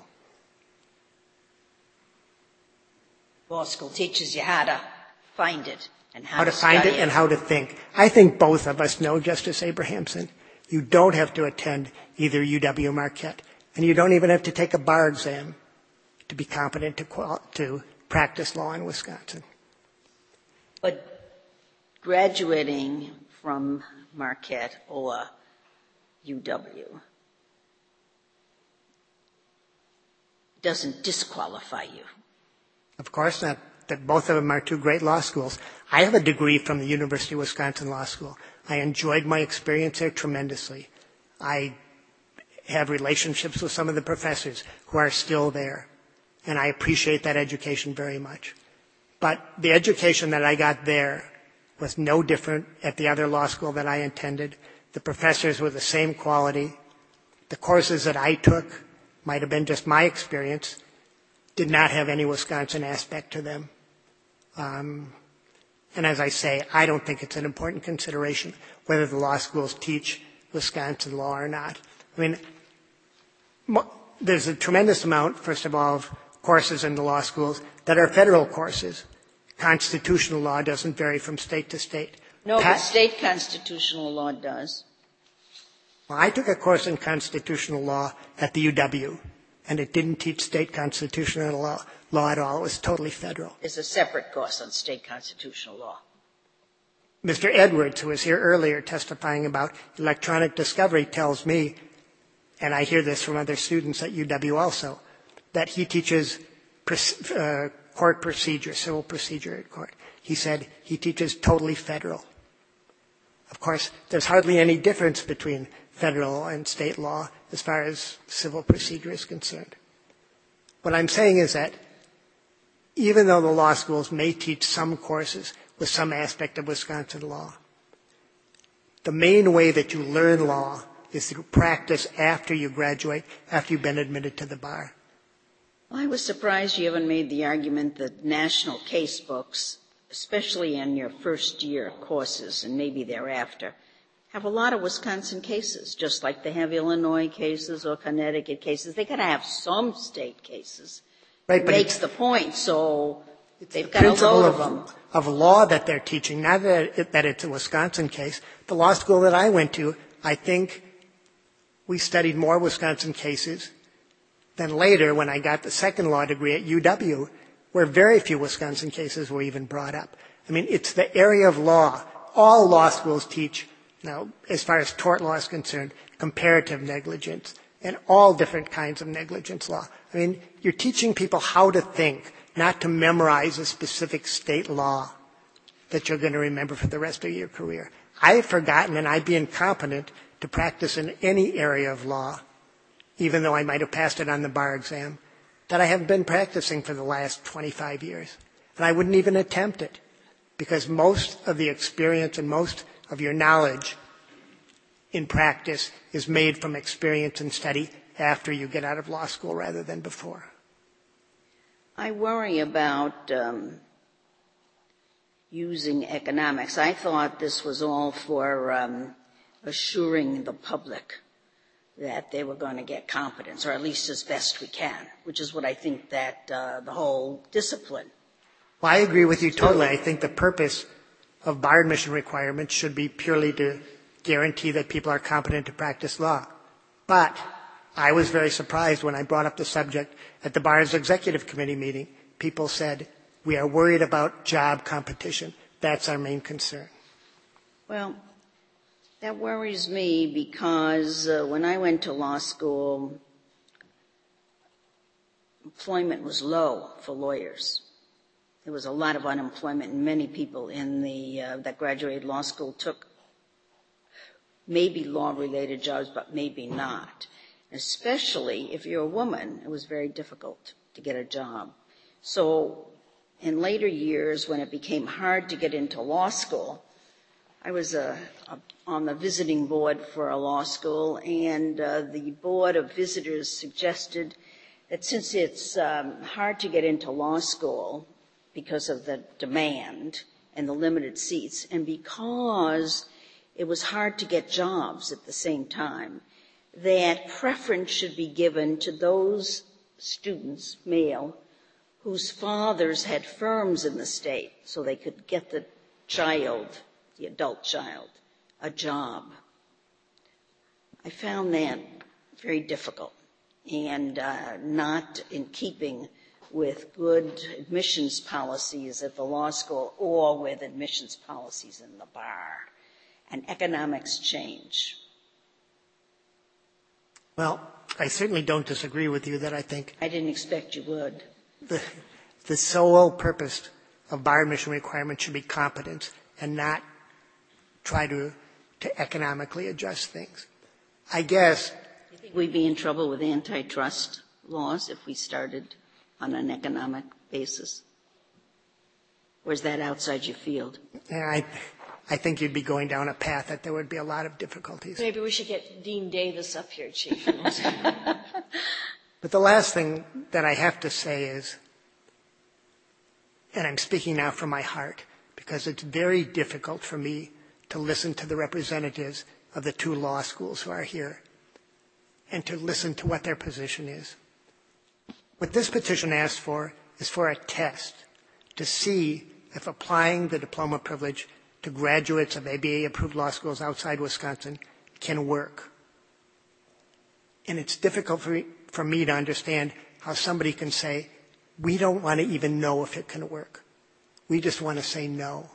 Law school teaches you how to find it and how to find it and how to think. I think both of us know, Justice Abrahamson, you don't have to attend either UW or Marquette, and you don't even have to take a bar exam to be competent to practice law in Wisconsin. But graduating from Marquette or UW doesn't disqualify you. Of course not. That both of them are two great law schools. I have a degree from the University of Wisconsin Law School. I enjoyed my experience there tremendously. I have relationships with some of the professors who are still there. And I appreciate that education very much. But the education that I got there was no different at the other law school that I attended. The professors were the same quality. The courses that I took might have been just my experience, did not have any Wisconsin aspect to them. And as I say, I don't think it's an important consideration whether the law schools teach Wisconsin law or not. I mean, there's a tremendous amount, first of all, of courses in the law schools that are federal courses. Constitutional law doesn't vary from state to state. No, but state constitutional law does. Well, I took a course in constitutional law at the UW, and it didn't teach state constitutional law at all. It was totally federal. It's a separate course on state constitutional law. Mr. Edwards, who was here earlier testifying about electronic discovery, tells me, and I hear this from other students at UW also, that he teaches court procedure, civil procedure at court. He said he teaches totally federal. Of course, there's hardly any difference between federal and state law as far as civil procedure is concerned. What I'm saying is that even though the law schools may teach some courses with some aspect of Wisconsin law, the main way that you learn law is through practice after you graduate, after you've been admitted to the bar. I was surprised you haven't made the argument that national case books, especially in your first year courses and maybe thereafter, have a lot of Wisconsin cases, just like they have Illinois cases or Connecticut cases. They got to have some state cases. Right, it but makes the point, so they've got principle a load of them. Of law that they're teaching, not that it's a Wisconsin case. The law school that I went to, I think we studied more Wisconsin cases than later when I got the second law degree at UW, where very few Wisconsin cases were even brought up. I mean, it's the area of law. All law schools teach, now, as far as tort law is concerned, comparative negligence and all different kinds of negligence law. I mean, you're teaching people how to think, not to memorize a specific state law that you're going to remember for the rest of your career. I have forgotten, and I'd be incompetent to practice in any area of law, even though I might have passed it on the bar exam, that I haven't been practicing for the last 25 years. And I wouldn't even attempt it, because most of the experience and most of your knowledge in practice is made from experience and study after you get out of law school rather than before. I worry about using economics. I thought this was all for assuring the public that they were going to get competence, or at least as best we can, which is what I think that the whole discipline. Well, I agree with you totally. I think the purpose of bar admission requirements should be purely to guarantee that people are competent to practice law. But I was very surprised when I brought up the subject at the bar's executive committee meeting. People said, we are worried about job competition. That's our main concern. Well, that worries me because when I went to law school, employment was low for lawyers. There was a lot of unemployment, and many people in that graduated law school took maybe law-related jobs, but maybe not. Especially if you're a woman, it was very difficult to get a job. So in later years, when it became hard to get into law school, I was on the visiting board for a law school, and the board of visitors suggested that since it's hard to get into law school because of the demand and the limited seats, and because it was hard to get jobs at the same time, that preference should be given to those students, male, whose fathers had firms in the state so they could get the child, the adult child, a job. I found that very difficult and not in keeping with good admissions policies at the law school or with admissions policies in the bar. And economics change. Well, I certainly don't disagree with you that I think I didn't expect you would. The sole purpose of bar admission requirements should be competence and not try to economically adjust things. I guess You think we'd be in trouble with antitrust laws if we started on an economic basis? Or is that outside your field? Yeah, I think you'd be going down a path that there would be a lot of difficulties. Maybe we should get Dean Davis up here, Chief. But the last thing that I have to say is, and I'm speaking now from my heart, because it's very difficult for me to listen to the representatives of the two law schools who are here and to listen to what their position is. What this petition asks for is for a test to see if applying the diploma privilege to graduates of ABA-approved law schools outside Wisconsin can work. And it's difficult for me to understand how somebody can say, we don't want to even know if it can work. We just want to say no.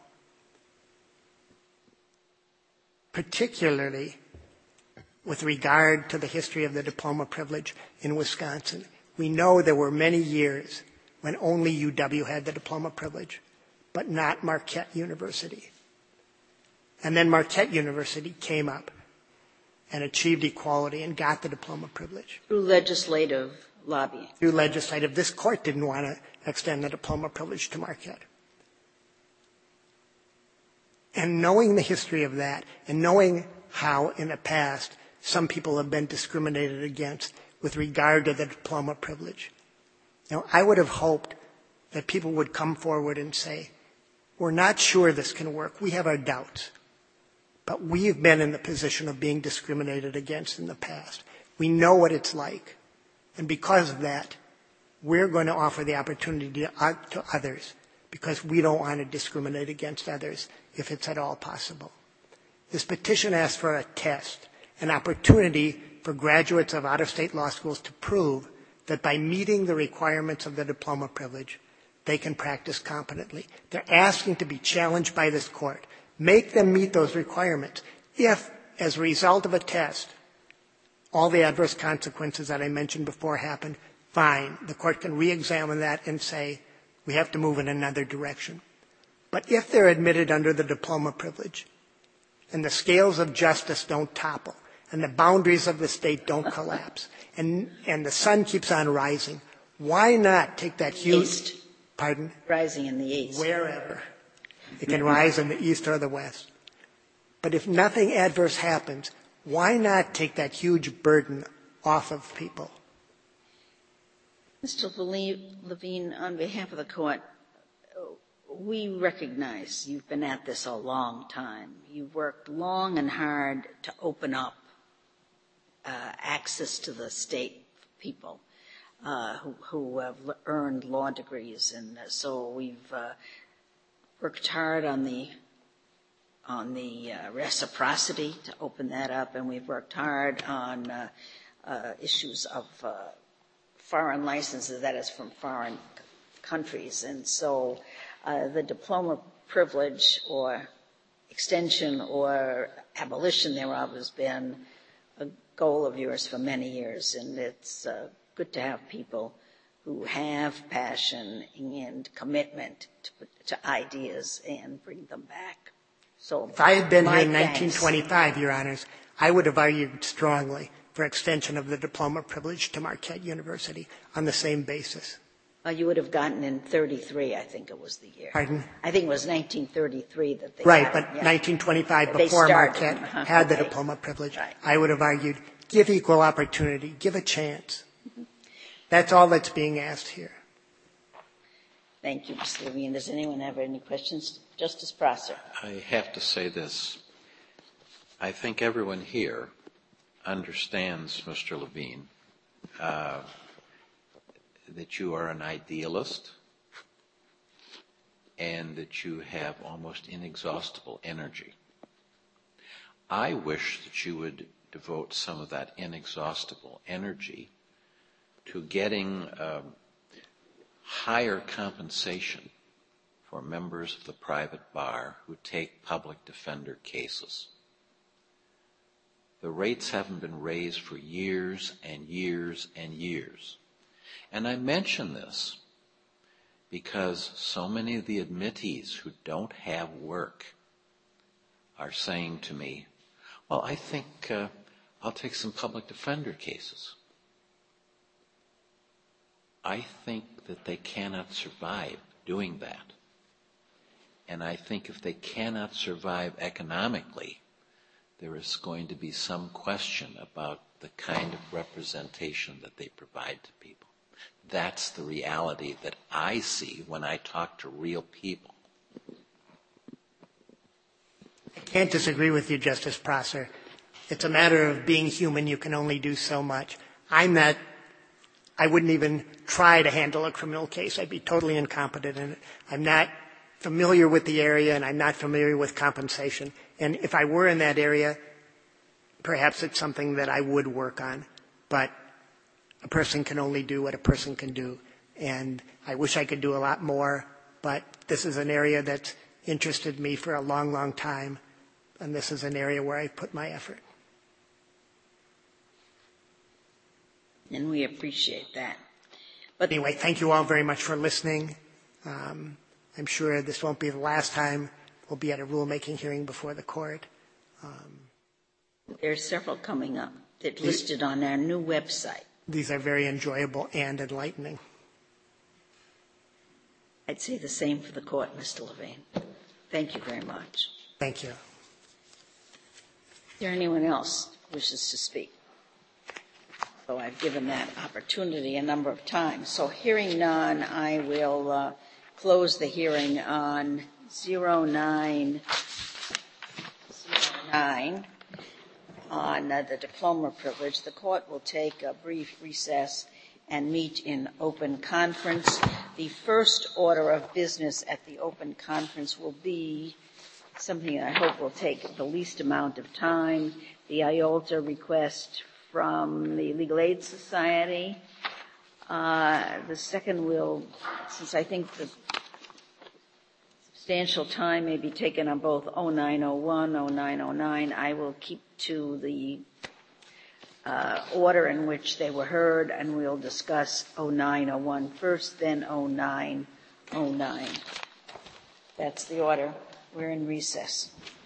Particularly with regard to the history of the diploma privilege in Wisconsin. We know there were many years when only UW had the diploma privilege, but not Marquette University. And then Marquette University came up and achieved equality and got the diploma privilege. Through legislative lobbying. Through legislative. This court didn't want to extend the diploma privilege to Marquette. And knowing the history of that and knowing how in the past some people have been discriminated against with regard to the diploma privilege. Now, I would have hoped that people would come forward and say, we're not sure this can work. We have our doubts. But we've been in the position of being discriminated against in the past. We know what it's like. And because of that, we're going to offer the opportunity to others because we don't want to discriminate against others if it's at all possible. This petition asks for a test, an opportunity for graduates of out-of-state law schools to prove that by meeting the requirements of the diploma privilege, they can practice competently. They're asking to be challenged by this court. Make them meet those requirements. If, as a result of a test, all the adverse consequences that I mentioned before happen, fine. The court can re-examine that and say, we have to move in another direction. But if they're admitted under the diploma privilege, and the scales of justice don't topple, and the boundaries of the state don't collapse, and the sun keeps on rising, why not take that huge... East. Pardon? Rising in the east. Wherever. It can rise in the east or the west. But if nothing adverse happens, why not take that huge burden off of people? Mr. Levine, on behalf of the court, we recognize you've been at this a long time. You've worked long and hard to open up access to the state people who have earned law degrees. And so we've worked hard on the reciprocity to open that up, and we've worked hard on issues of foreign licenses, that is from foreign countries. And so the diploma privilege or extension or abolition thereof has been a goal of yours for many years, and it's good to have people who have passion and commitment to ideas and bring them back. So if I had been here in thanks. 1925, Your Honors, I would have argued strongly for extension of the diploma privilege to Marquette University on the same basis. You would have gotten in 33, I think it was the year. Pardon? I think it was 1933 that they Right, got but it, yeah. 1925, They before started. Marquette had the Okay. diploma privilege, Right. I would have argued, give equal opportunity, give a chance. That's all that's being asked here. Thank you, Mr. Levine. Does anyone have any questions? Justice Prosser. I have to say this. I think everyone here understands, Mr. Levine, that you are an idealist and that you have almost inexhaustible energy. I wish that you would devote some of that inexhaustible energy to getting higher compensation for members of the private bar who take public defender cases. The rates haven't been raised for years and years and years. And I mention this because so many of the admittees who don't have work are saying to me, well, I think I'll take some public defender cases. I think that they cannot survive doing that. And I think if they cannot survive economically, there is going to be some question about the kind of representation that they provide to people. That's the reality that I see when I talk to real people. I can't disagree with you, Justice Prosser. It's a matter of being human. You can only do so much. I wouldn't even try to handle a criminal case. I'd be totally incompetent in it. I'm not familiar with the area, and I'm not familiar with compensation. And if I were in that area, perhaps it's something that I would work on. But a person can only do what a person can do. And I wish I could do a lot more, but this is an area that's interested me for a long, long time. And this is an area where I put my effort. And we appreciate that. But anyway, thank you all very much for listening. I'm sure this won't be the last time we'll be at a rulemaking hearing before the court. There are several coming up that listed on our new website. These are very enjoyable and enlightening. I'd say the same for the court, Mr. Levine. Thank you very much. Thank you. Is there anyone else who wishes to speak? So I've given that opportunity a number of times. So hearing none, I will close the hearing on 0909 on the diploma privilege. The court will take a brief recess and meet in open conference. The first order of business at the open conference will be something I hope will take the least amount of time, the IOLTA request from the Legal Aid Society. The second will, since I think the substantial time may be taken on both 0901, 0909, I will keep to the order in which they were heard, and we'll discuss 0901 first, then 0909. That's the order. We're in recess.